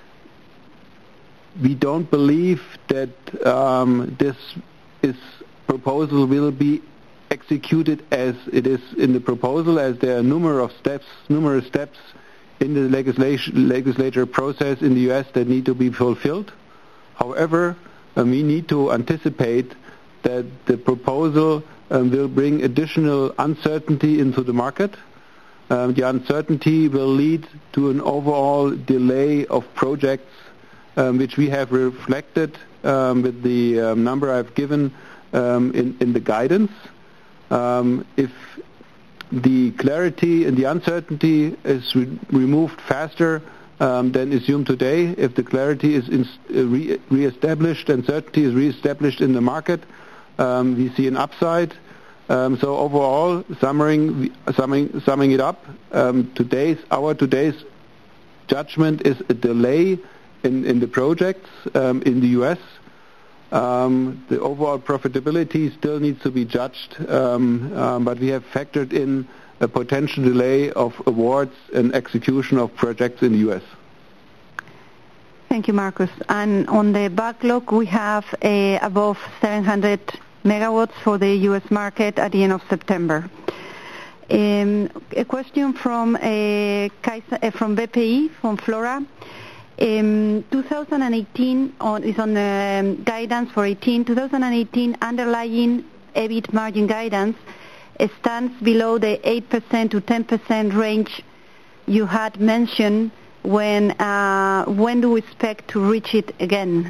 we don't believe that um, this is proposal will be executed as it is in the proposal, as there are numerous steps, numerous steps in the legislation, legislature process in the U S that need to be fulfilled. However, Um, we need to anticipate that the proposal um, will bring additional uncertainty into the market. Um, the uncertainty will lead to an overall delay of projects, um, which we have reflected um, with the um, number I've given um, in, in the guidance. Um, if the clarity and the uncertainty is re- removed faster um, than assumed today. If the clarity is in, uh, re- re-established and certainty is re-established in the market, um, we see an upside. Um, so overall, summing, summing, summing it up, um, today's, our today's judgment is a delay in, in the projects um, in the U S. Um, the overall profitability still needs to be judged, um, um, but we have factored in a potential delay of awards and execution of projects in the U S. Thank you, Marcus. And on the backlog, we have uh, above seven hundred megawatts for the U S market at the end of September. Um, a question from uh, Kaisa, uh, from B P I, from Flora. Um, twenty eighteen on, is on the um, guidance for eighteen. twenty eighteen underlying EBIT margin guidance stands below the eight percent to ten percent range you had mentioned. When uh, when do we expect to reach it again?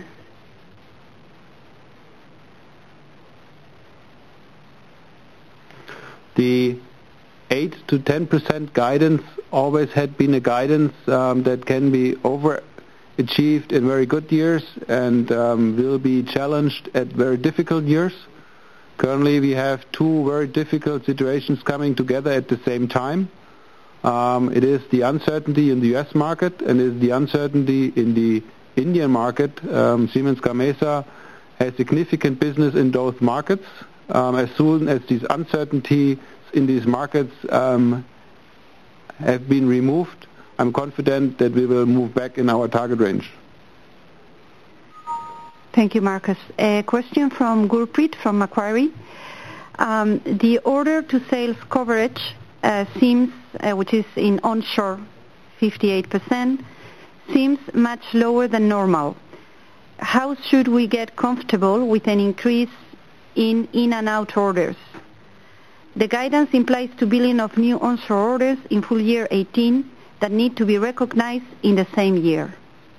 The eight to ten percent guidance always had been a guidance um, that can be overachieved in very good years and um, will be challenged at very difficult years. Currently, we have two very difficult situations coming together at the same time. Um, it is the uncertainty in the U S market and it is the uncertainty in the Indian market. Um, Siemens Gamesa has significant business in those markets. Um, as soon as these uncertainties in these markets um, have been removed, I'm confident that we will move back in our target range. Thank you, Marcus. A question from Gurpreet from Macquarie. Um, the order to sales coverage uh, seems, uh, which is in onshore fifty-eight percent, seems much lower than normal. How should we get comfortable with an increase in in and out orders? The guidance implies two billion of new onshore orders in full year eighteen that need to be recognized in the same year.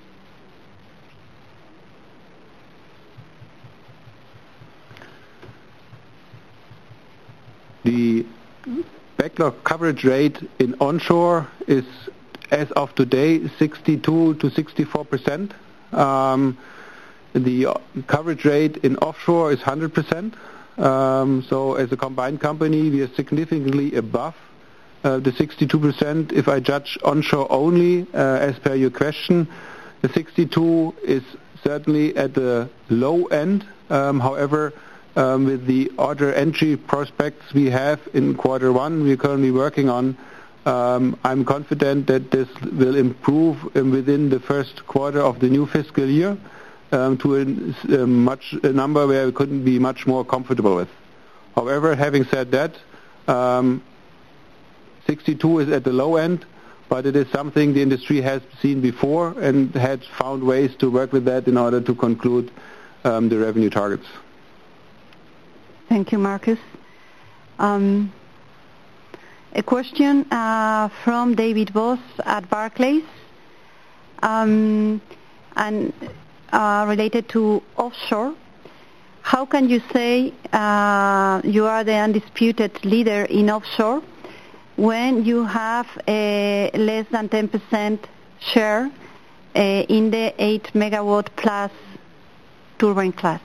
The backlog coverage rate in onshore is, as of today, sixty-two to sixty-four percent. Um, the coverage rate in offshore is one hundred percent. Um, so as a combined company, we are significantly above uh, the sixty-two percent. If I judge onshore only, uh, as per your question, the sixty-two is certainly at the low end. Um, however, um, with the order entry prospects we have in quarter one, we're currently working on, um, I'm confident that this will improve um, within the first quarter of the new fiscal year. Um, to a, a much a number where we couldn't be much more comfortable with. However, having said that, um, sixty-two is at the low end, but it is something the industry has seen before and had found ways to work with that in order to conclude um, the revenue targets. Thank you, Marcus. Um, a question uh, from David Voss at Barclays, um, and Uh, related to offshore. How can you say uh, you are the undisputed leader in offshore when you have a less than ten percent share uh, in the eight megawatt plus turbine class?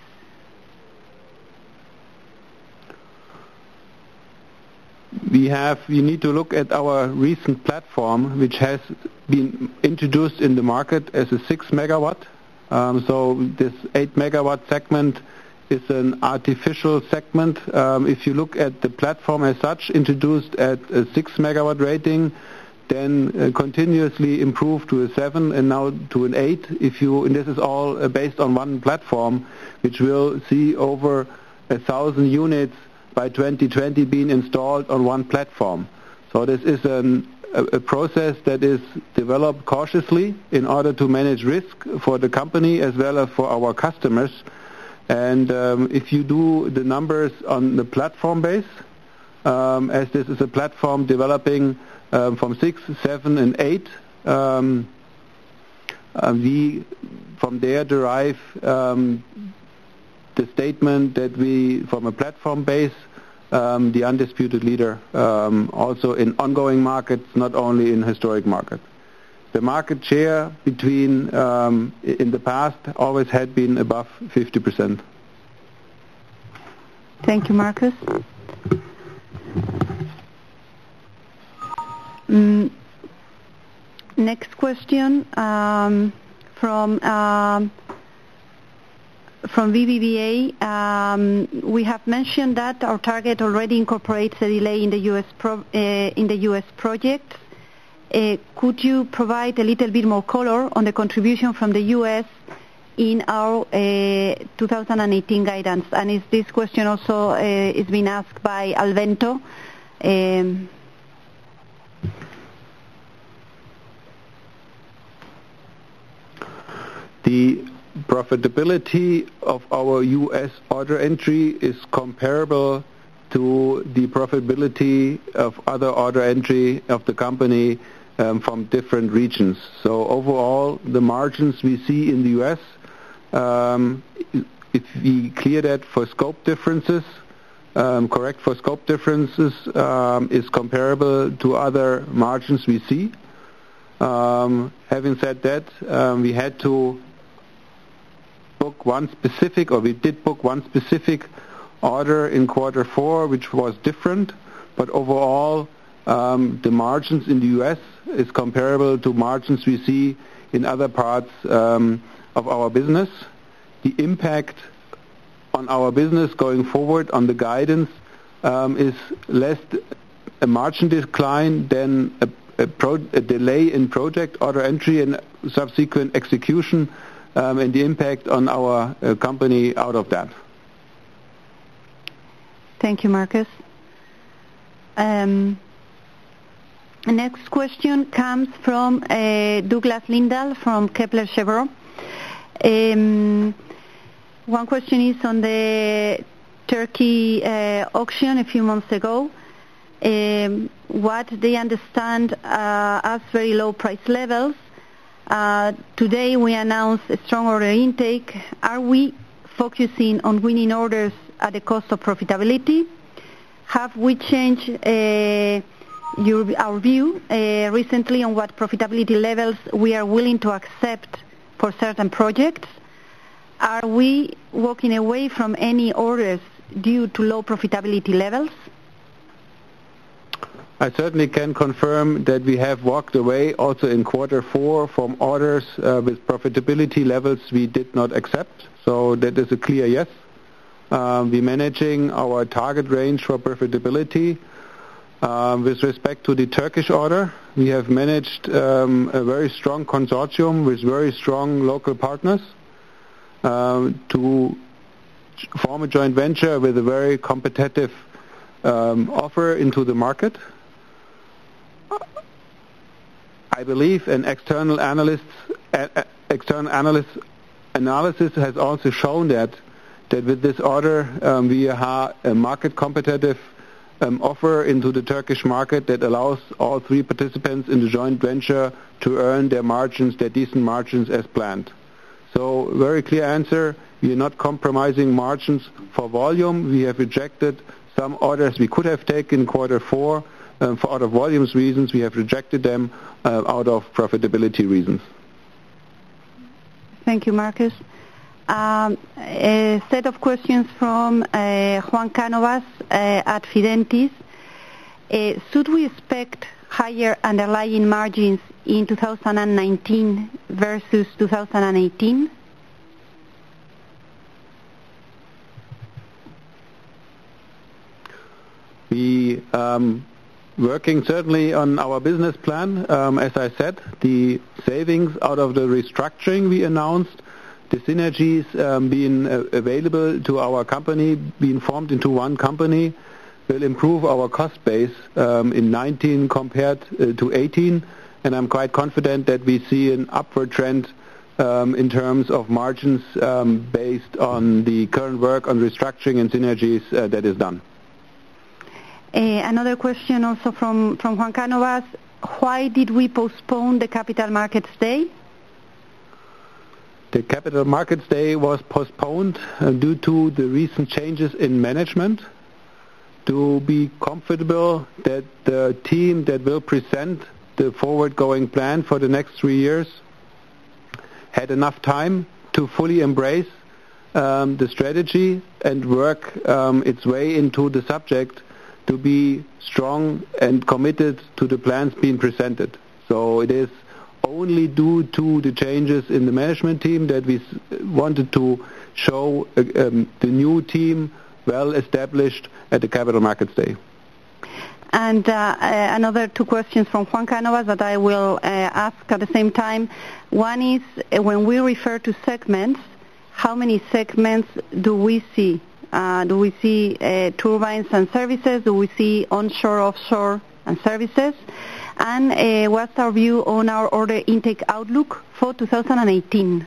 We have, you need to look at our recent platform, which has been introduced in the market as a six megawatt. Um, so this eight megawatt segment is an artificial segment. Um, if you look at the platform as such, introduced at a six megawatt rating, then uh, continuously improved to a seven and now to an eight. If you, and this is all uh, based on one platform, which will see over a thousand units by twenty twenty being installed on one platform. So this is an a process that is developed cautiously in order to manage risk for the company as well as for our customers. And um, if you do the numbers on the platform base, um, as this is a platform developing um, from six, seven, and eight, um, uh, we from there derive um, the statement that we, from a platform base, Um, the undisputed leader, um, also in ongoing markets, not only in historic markets. The market share between um, in the past always had been above fifty percent. Thank you, Marcus. Mm, next question um, from um, from V B B A. Um, we have mentioned that our target already incorporates a delay in the U S pro, uh, in the U S project. Uh, could you provide a little bit more color on the contribution from the U S in our uh, two thousand eighteen guidance? And is this question also uh, is being asked by Alvento? Um, the profitability of our U S order entry is comparable to the profitability of other order entry of the company um, from different regions. So overall, the margins we see in the U S, um, if we clear that for scope differences, um, correct for scope differences, um, is comparable to other margins we see. Um, having said that, um, we had to book one specific, or we did book one specific order in quarter four, which was different, but overall um, the margins in the U S is comparable to margins we see in other parts um, of our business. The impact on our business going forward on the guidance um, is less a margin decline than a, a, pro, a delay in project order entry and subsequent execution um, and the impact on our uh, company out of that. Thank you, Marcus. Um, the next question comes from uh, Douglas Lindahl from Kepler Cheuvreux. Um, one question is on the Turkey uh, auction a few months ago. Um, what they understand uh, as very low price levels. Uh, today we announced a strong order intake. Are we focusing on winning orders at the cost of profitability? Have we changed uh, your, our view uh, recently on what profitability levels we are willing to accept for certain projects? Are we walking away from any orders due to low profitability levels? I certainly can confirm that we have walked away also in quarter four from orders uh, with profitability levels we did not accept. So that is a clear yes. Um, we're managing our target range for profitability. Um, with respect to the Turkish order, we have managed um, a very strong consortium with very strong local partners um, to form a joint venture with a very competitive um, offer into the market. I believe an external analyst, uh, external analyst analysis has also shown that that with this order um, we have a market competitive um, offer into the Turkish market that allows all three participants in the joint venture to earn their margins, their decent margins as planned. So very clear answer, we are not compromising margins for volume. We have rejected some orders we could have taken in quarter four. Um, for out of volumes reasons, we have rejected them uh, out of profitability reasons. Thank you, Marcus. Um, a set of questions from uh, Juan Cánovas uh, at Fidentis. Uh, should we expect higher underlying margins in two thousand nineteen versus two thousand eighteen? We um, working certainly on our business plan. Um, as I said, the savings out of the restructuring we announced, the synergies um, being uh, available to our company, being formed into one company, will improve our cost base um, in nineteen compared uh, to eighteen, and I'm quite confident that we see an upward trend um, in terms of margins um, based on the current work on restructuring and synergies uh, that is done. Uh, another question also from, from Juan Cánovas. Why did we postpone the Capital Markets Day? The Capital Markets Day was postponed uh, due to the recent changes in management, to be comfortable that the team that will present the the forward-going plan for the next three years, had enough time to fully embrace um, the strategy and work um, its way into the subject to be strong and committed to the plans being presented. So it is only due to the changes in the management team that we wanted to show uh, um, the new team well established at the Capital Markets Day. And uh, uh, another two questions from Juan Cánovas that I will uh, ask at the same time. One is, uh, when we refer to segments, how many segments do we see? Uh, do we see uh, turbines and services? Do we see onshore, offshore, and services? And uh, what's our view on our order intake outlook for two thousand eighteen?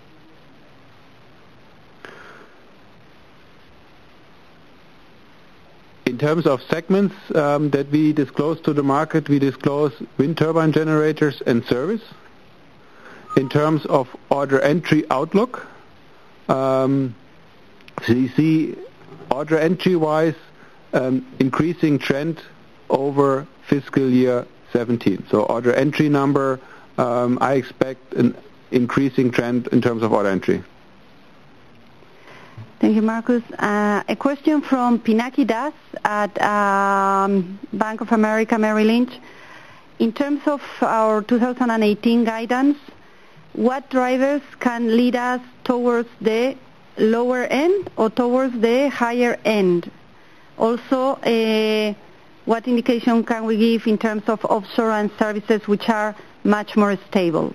In terms of segments um, that we disclose to the market, we disclose wind turbine generators and service. In terms of order entry outlook, um, so you see order entry-wise um, increasing trend over fiscal year seventeen. So order entry number, um, I expect an increasing trend in terms of order entry. Thank you, Markus. Uh, a question from Pinaki Das at um, Bank of America Merrill Lynch. In terms of our two thousand eighteen guidance, what drivers can lead us towards the lower end or towards the higher end? Also, uh, what indication can we give in terms of offshore and services which are much more stable?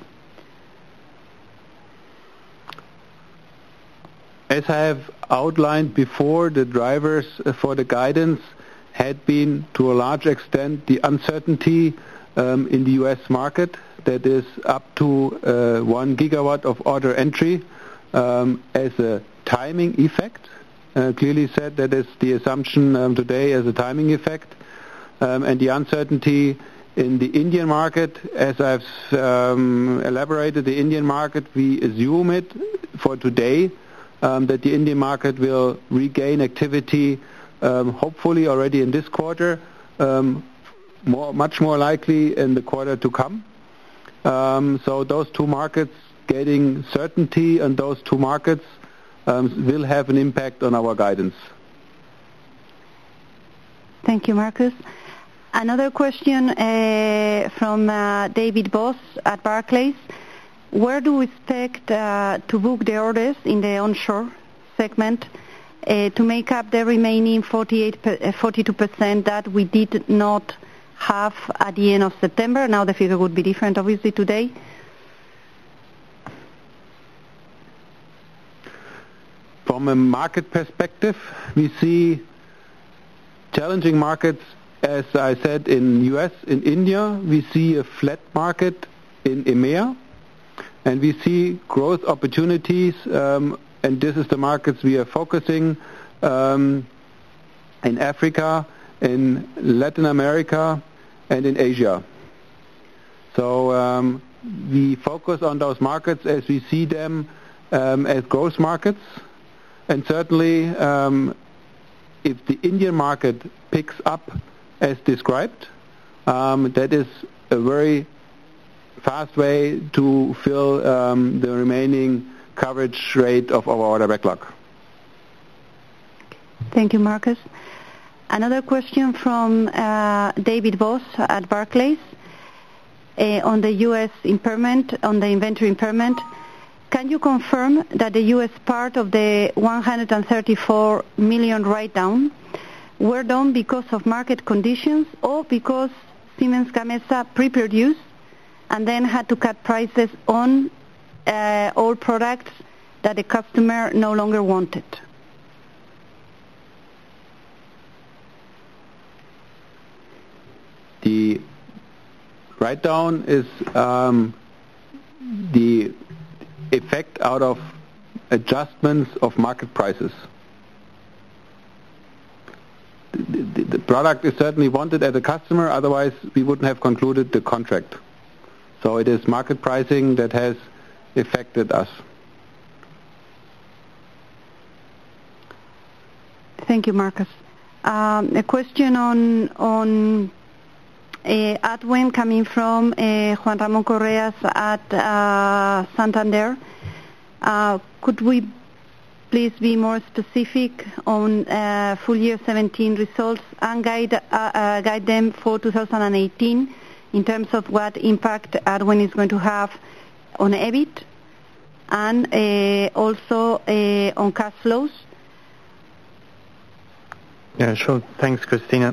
As I have outlined before, the drivers for the guidance had been, to a large extent, the uncertainty um, in the U S market, that is up to uh, one gigawatt of order entry um, as a timing effect. Uh, clearly said that is the assumption um, today as a timing effect. Um, and the uncertainty in the Indian market, as I've um, elaborated, the Indian market, we assume it for today, Um, that the Indian market will regain activity, um, hopefully already in this quarter, um, more, much more likely in the quarter to come. Um, so those two markets, getting certainty on those two markets um, will have an impact on our guidance. Thank you, Markus. Another question uh, from uh, David Voss at Barclays. Where do we expect uh, to book the orders in the onshore segment uh, to make up the remaining forty-eight, forty-two percent that we did not have at the end of September? Now the figure would be different, obviously, today. From a market perspective, we see challenging markets, as I said, in U S, in India. We see a flat market in EMEA. And we see growth opportunities, um, and this is the markets we are focusing um, in Africa, in Latin America, and in Asia. So um, we focus on those markets as we see them um, as growth markets. And certainly, um, if the Indian market picks up as described, um, that is a very fast way to fill um, the remaining coverage rate of our order backlog. Thank you, Markus. Another question from uh, David Voss at Barclays uh, on the U S impairment, on the inventory impairment. Can you confirm that the U S part of the one hundred thirty-four million write-down were done because of market conditions or because Siemens Gamesa pre-produced and then had to cut prices on uh, all products that the customer no longer wanted? The write-down is um, the effect out of adjustments of market prices. The, the, the product is certainly wanted at the customer, otherwise we wouldn't have concluded the contract. So it is market pricing that has affected us. Thank you, Markus. Um, a question on on Uh, Adwen coming from uh, Juan Ramón Correas at uh, Santander. Uh, could we please be more specific on uh, full year seventeen results and guide, uh, uh, guide them for two thousand eighteen in terms of what impact Adwen is going to have on EBIT and uh, also uh, on cash flows? Yeah, sure. Thanks, Christina.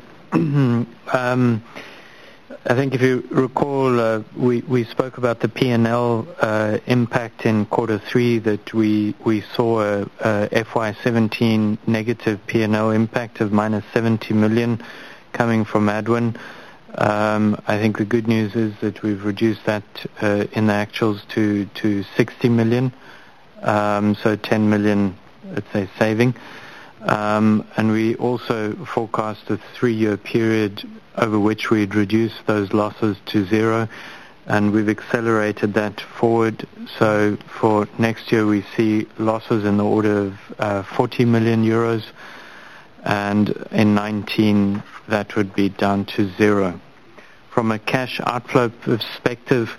um, I think if you recall, uh, we, we spoke about the P and L uh, impact in quarter three, that we, we saw a, a F Y seventeen negative P and L impact of minus seventy million coming from Adwen. Um, I think the good news is that we've reduced that uh, in the actuals to, to sixty million, um, so ten million, let's say, saving. Um, and we also forecast a three-year period over which we'd reduce those losses to zero, and we've accelerated that forward. So for next year we see losses in the order of uh, forty million euros, and in nineteen that would be down to zero. From a cash outflow perspective,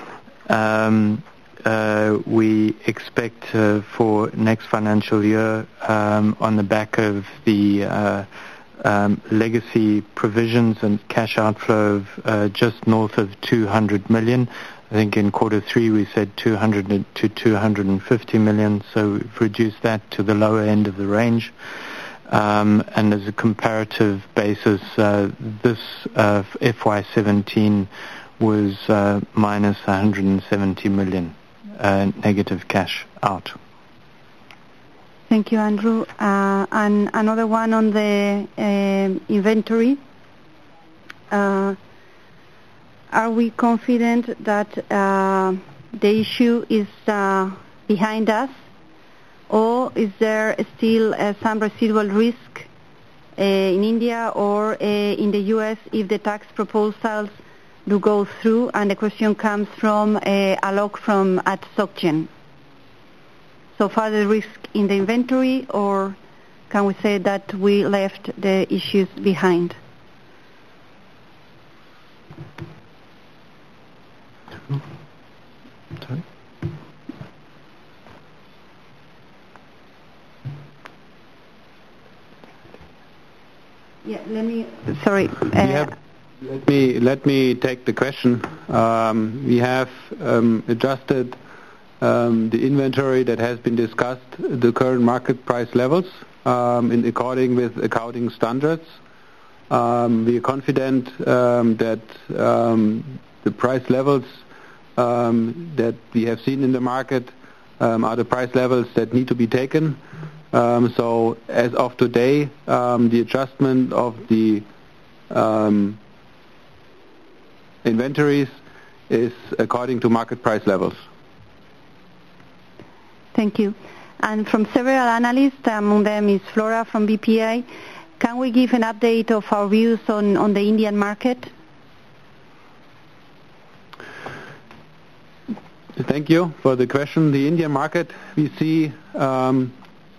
um, Uh, we expect uh, for next financial year, um, on the back of the uh, um, legacy provisions and cash outflow of uh, just north of two hundred million. I think in quarter three we said two hundred to two hundred fifty million, so we've reduced that to the lower end of the range. Um, and as a comparative basis, uh, this uh, F Y seventeen was uh, minus one hundred seventy million. Uh, negative cash out. Thank you, Andrew. Uh, and another one on the uh, inventory. Uh, are we confident that uh, the issue is uh, behind us, or is there still uh, some residual risk uh, in India or uh, in the U S if the tax proposals to go through? And the question comes from uh, Alok from at SocGen. So further risk in the inventory, or can we say that we left the issues behind? Sorry? Yeah, let me. Sorry. Uh, yeah. Let me let me take the question. Um, we have um, adjusted um, the inventory that has been discussed, the current market price levels, um, in according with accounting standards. Um, we are confident um, that um, the price levels um, that we have seen in the market um, are the price levels that need to be taken. Um, so as of today, um, the adjustment of the um, inventories is according to market price levels. Thank you. And from several analysts, among them is Flora from B P I, can we give an update of our views on, on the Indian market? Thank you for the question. The Indian market, we see um,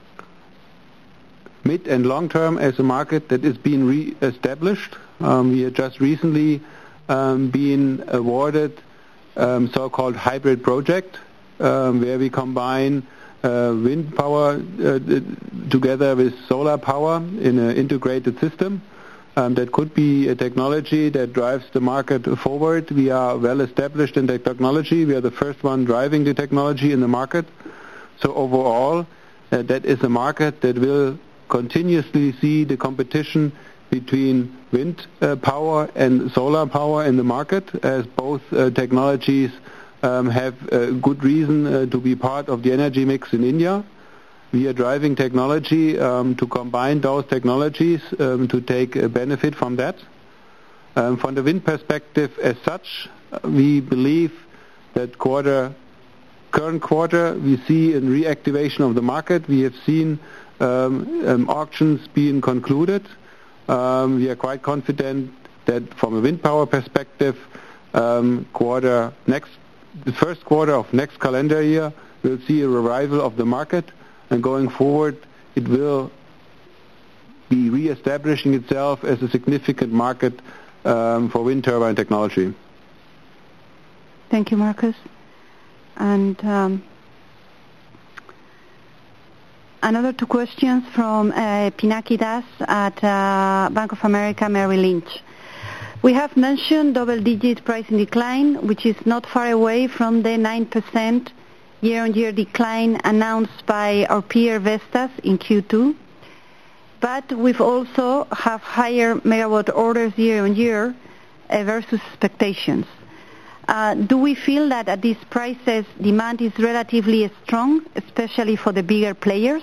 mid and long term as a market that is being re-established. Um, we have just recently Um, being awarded um, so-called hybrid project, um, where we combine uh, wind power uh, together with solar power in an integrated system. Um, that could be a technology that drives the market forward. We are well established in the technology. We are the first one driving the technology in the market. So overall, uh, that is a market that will continuously see the competition between wind uh, power and solar power in the market, as both uh, technologies um, have uh, good reason uh, to be part of the energy mix in India. We are driving technology um, to combine those technologies um, to take a benefit from that. Um, from the wind perspective as such, we believe that quarter, current quarter, we see a reactivation of the market. We have seen um, um, auctions being concluded. Um, we are quite confident that from a wind power perspective, um, quarter next, the first quarter of next calendar year, we'll see a revival of the market, and going forward, it will be re-establishing itself as a significant market um, for wind turbine technology. Thank you, Marcus. And um, another two questions from uh, Pinaki Das at uh, Bank of America Merrill Lynch. We have mentioned double-digit pricing decline, which is not far away from the nine percent year-on-year decline announced by our peer Vestas in Q two. But we've also have higher megawatt orders year-on-year uh, versus expectations. Uh, do we feel that at these prices demand is relatively strong, especially for the bigger players?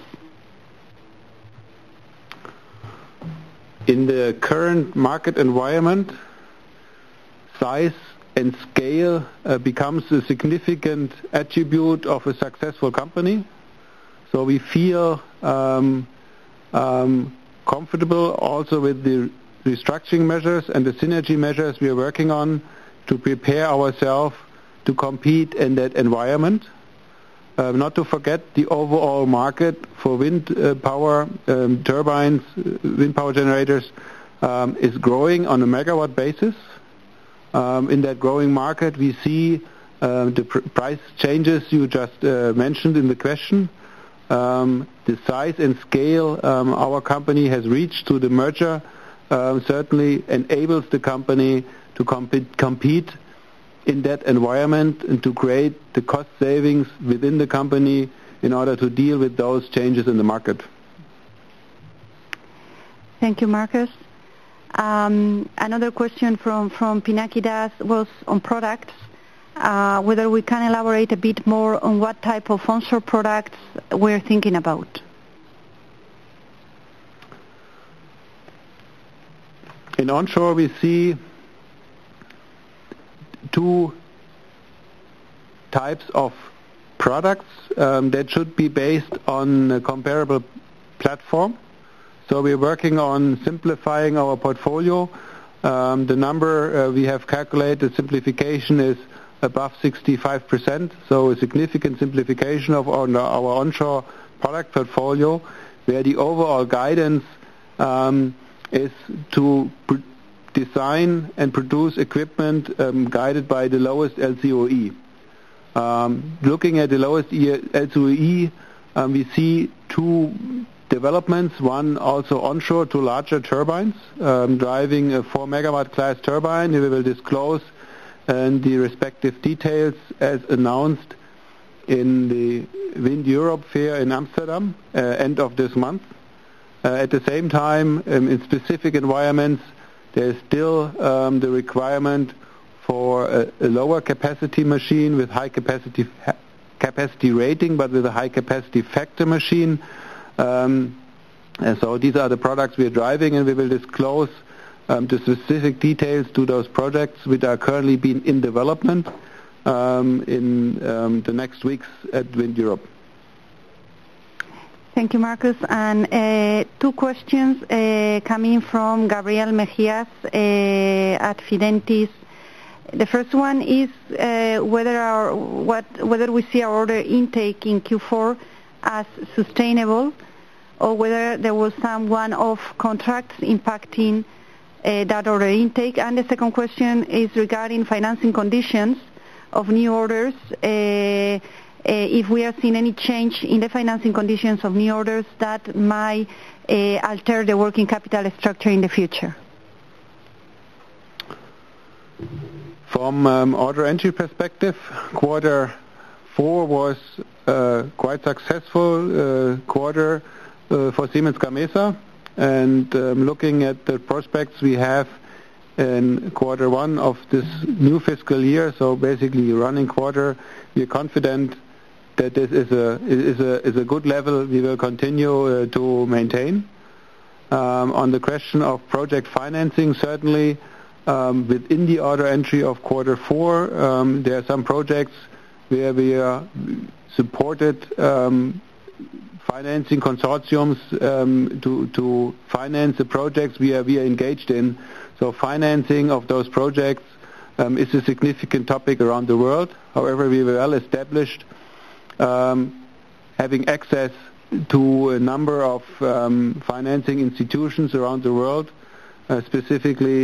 In the current market environment, size and scale uh, becomes a significant attribute of a successful company. So we feel um, um, comfortable also with the restructuring measures and the synergy measures we are working on to prepare ourselves to compete in that environment. Uh, not to forget the overall market for wind uh, power um, turbines, uh, wind power generators um, is growing on a megawatt basis. Um, in that growing market, we see uh, the pr- price changes you just uh, mentioned in the question. Um, the size and scale um, our company has reached through the merger uh, certainly enables the company to compete, compete in that environment and to create the cost savings within the company in order to deal with those changes in the market. Thank you, Marcus. Um, another question from, from Pinaki Das was on products, uh, whether we can elaborate a bit more on what type of onshore products we're thinking about. In onshore we see two types of products um, that should be based on a comparable platform. So we're working on simplifying our portfolio. Um, the number uh, we have calculated, simplification, is above sixty-five percent, so a significant simplification of our, our onshore product portfolio, where the overall guidance um, is to pr- design and produce equipment um, guided by the lowest L C O E. Um, looking at the lowest L C O E, um, we see two developments, one also onshore to larger turbines, um, driving a four megawatt class turbine. We will disclose uh, the respective details as announced in the Wind Europe fair in Amsterdam, uh, end of this month. Uh, at the same time, um, in specific environments, there is still um, the requirement for a, a lower capacity machine with high capacity fa- capacity rating, but with a high capacity factor machine. Um, and so these are the products we are driving, and we will disclose um, the specific details to those projects which are currently being in development um, in um, the next weeks at Wind Europe. Thank you, Marcus. And uh, two questions uh, coming from Gabriel Mejias uh, at Fidentis. The first one is uh, whether our what whether we see our order intake in Q four as sustainable, or whether there was some one-off contracts impacting uh, that order intake. And the second question is regarding financing conditions of new orders. Uh, Uh, if we are seeing any change in the financing conditions of new orders that might uh, alter the working capital structure in the future. From um, order entry perspective, quarter four was uh, quite successful uh, quarter uh, for Siemens Gamesa, and um, looking at the prospects we have in quarter one of this new fiscal year, so basically running quarter, we are confident that this is a is a is a good level we will continue uh, to maintain. Um, on the question of project financing, certainly um, within the order entry of quarter four, um, there are some projects where we are supported um, financing consortiums um, to to finance the projects we are we are engaged in. So financing of those projects um, is a significant topic around the world. However, we are well established. Um, having access to a number of um, financing institutions around the world, uh, specifically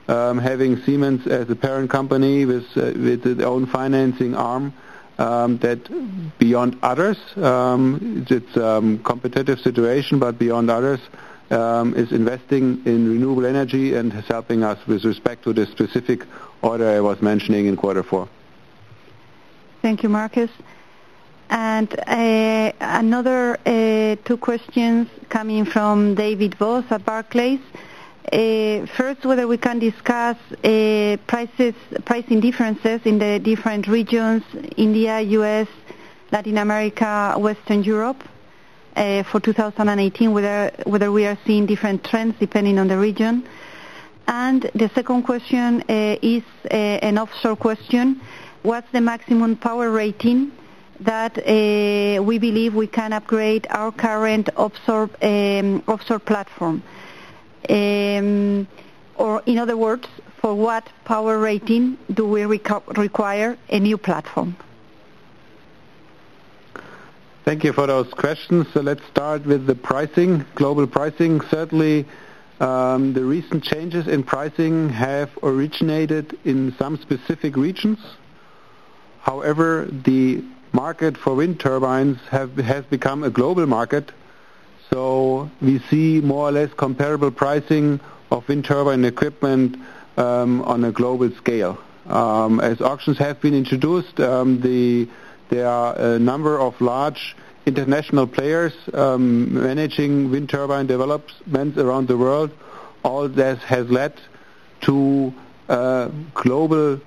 um, having Siemens as a parent company with, uh, with its own financing arm, um, that beyond others, um, it's a um, competitive situation, but beyond others, um, is investing in renewable energy and is helping us with respect to the specific order I was mentioning in quarter four. Thank you, Markus. And uh, another uh, two questions coming from David Voss at Barclays. Uh, first, whether we can discuss uh, prices, pricing differences in the different regions, India, U S, Latin America, Western Europe, uh, for two thousand eighteen, whether, whether we are seeing different trends depending on the region. And the second question uh, is uh, an offshore question. What's the maximum power rating that uh, we believe we can upgrade our current offshore, um, offshore platform? Um, or in other words, for what power rating do we reco- require a new platform? Thank you for those questions. So let's start with the pricing, global pricing. Certainly, um, the recent changes in pricing have originated in some specific regions. However, the market for wind turbines have, has become a global market. So we see more or less comparable pricing of wind turbine equipment um, on a global scale. Um, as auctions have been introduced, um, the, there are a number of large international players um, managing wind turbine developments around the world. All this has led to uh, global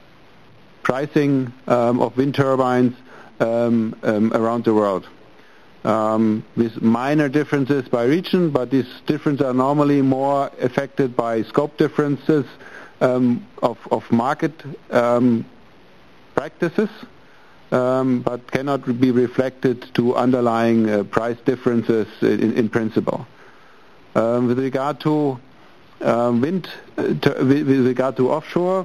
pricing um, of wind turbines um, um, around the world. Um, with minor differences by region, but these differences are normally more affected by scope differences um, of, of market um, practices, um, but cannot be reflected to underlying uh, price differences in, in principle. Um, with regard to um, wind, uh, to, with regard to offshore,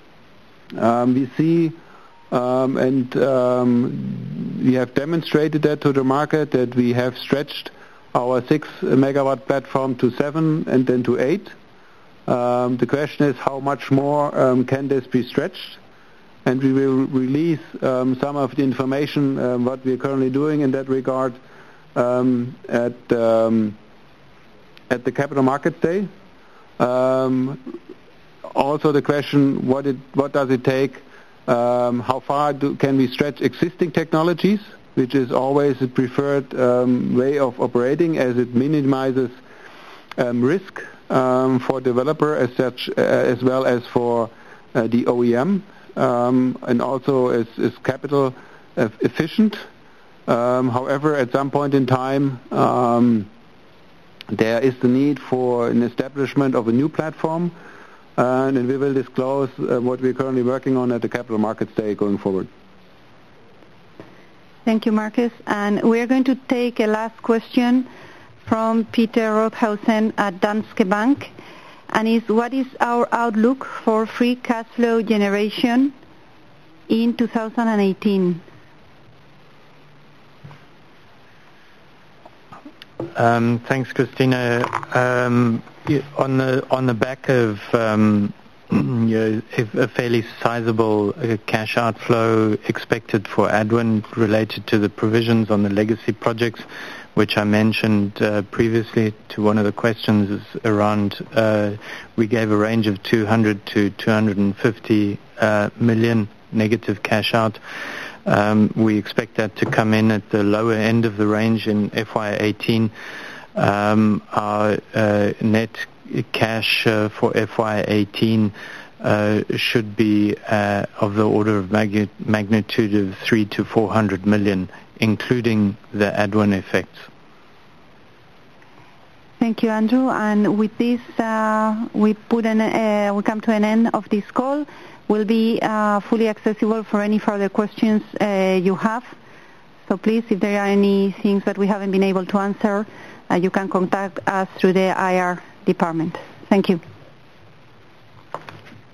um, we see Um, and um, we have demonstrated that to the market that we have stretched our six megawatt platform to seven and then to eight. Um, the question is how much more um, can this be stretched? And we will release um, some of the information um, what we are currently doing in that regard um, at um, at the Capital Markets Day. Um, also, the question: what it what does it take? Um, how far do, can we stretch existing technologies, which is always a preferred um, way of operating, as it minimizes um, risk um, for developer as such, uh, as well as for uh, the O E M, um, and also is, is capital efficient. Um, however, at some point in time, um, there is the need for an establishment of a new platform. Uh, and we will disclose uh, what we're currently working on at the Capital Markets Day going forward. Thank you, Markus. And we're going to take a last question from Peter Rothhausen at Danske Bank. And is what is our outlook for free cash flow generation in two thousand eighteen? Um, thanks, Christina. Um, on the on the back of um, you know, a fairly sizable uh, cash outflow expected for Adwen related to the provisions on the legacy projects, which I mentioned uh, previously to one of the questions, is around. Uh, we gave a range of two hundred to two hundred fifty uh, million negative cash out. Um, we expect that to come in at the lower end of the range in F Y eighteen. Um, our uh, net cash uh, for F Y eighteen uh, should be uh, of the order of mag- magnitude of three to four hundred million, including the Adwen effects. Thank you, Andrew. And with this, uh, we put an uh, we come to an end of this call. Will be uh, fully accessible for any further questions uh, you have. So please, if there are any things that we haven't been able to answer, uh, you can contact us through the I R department. Thank you.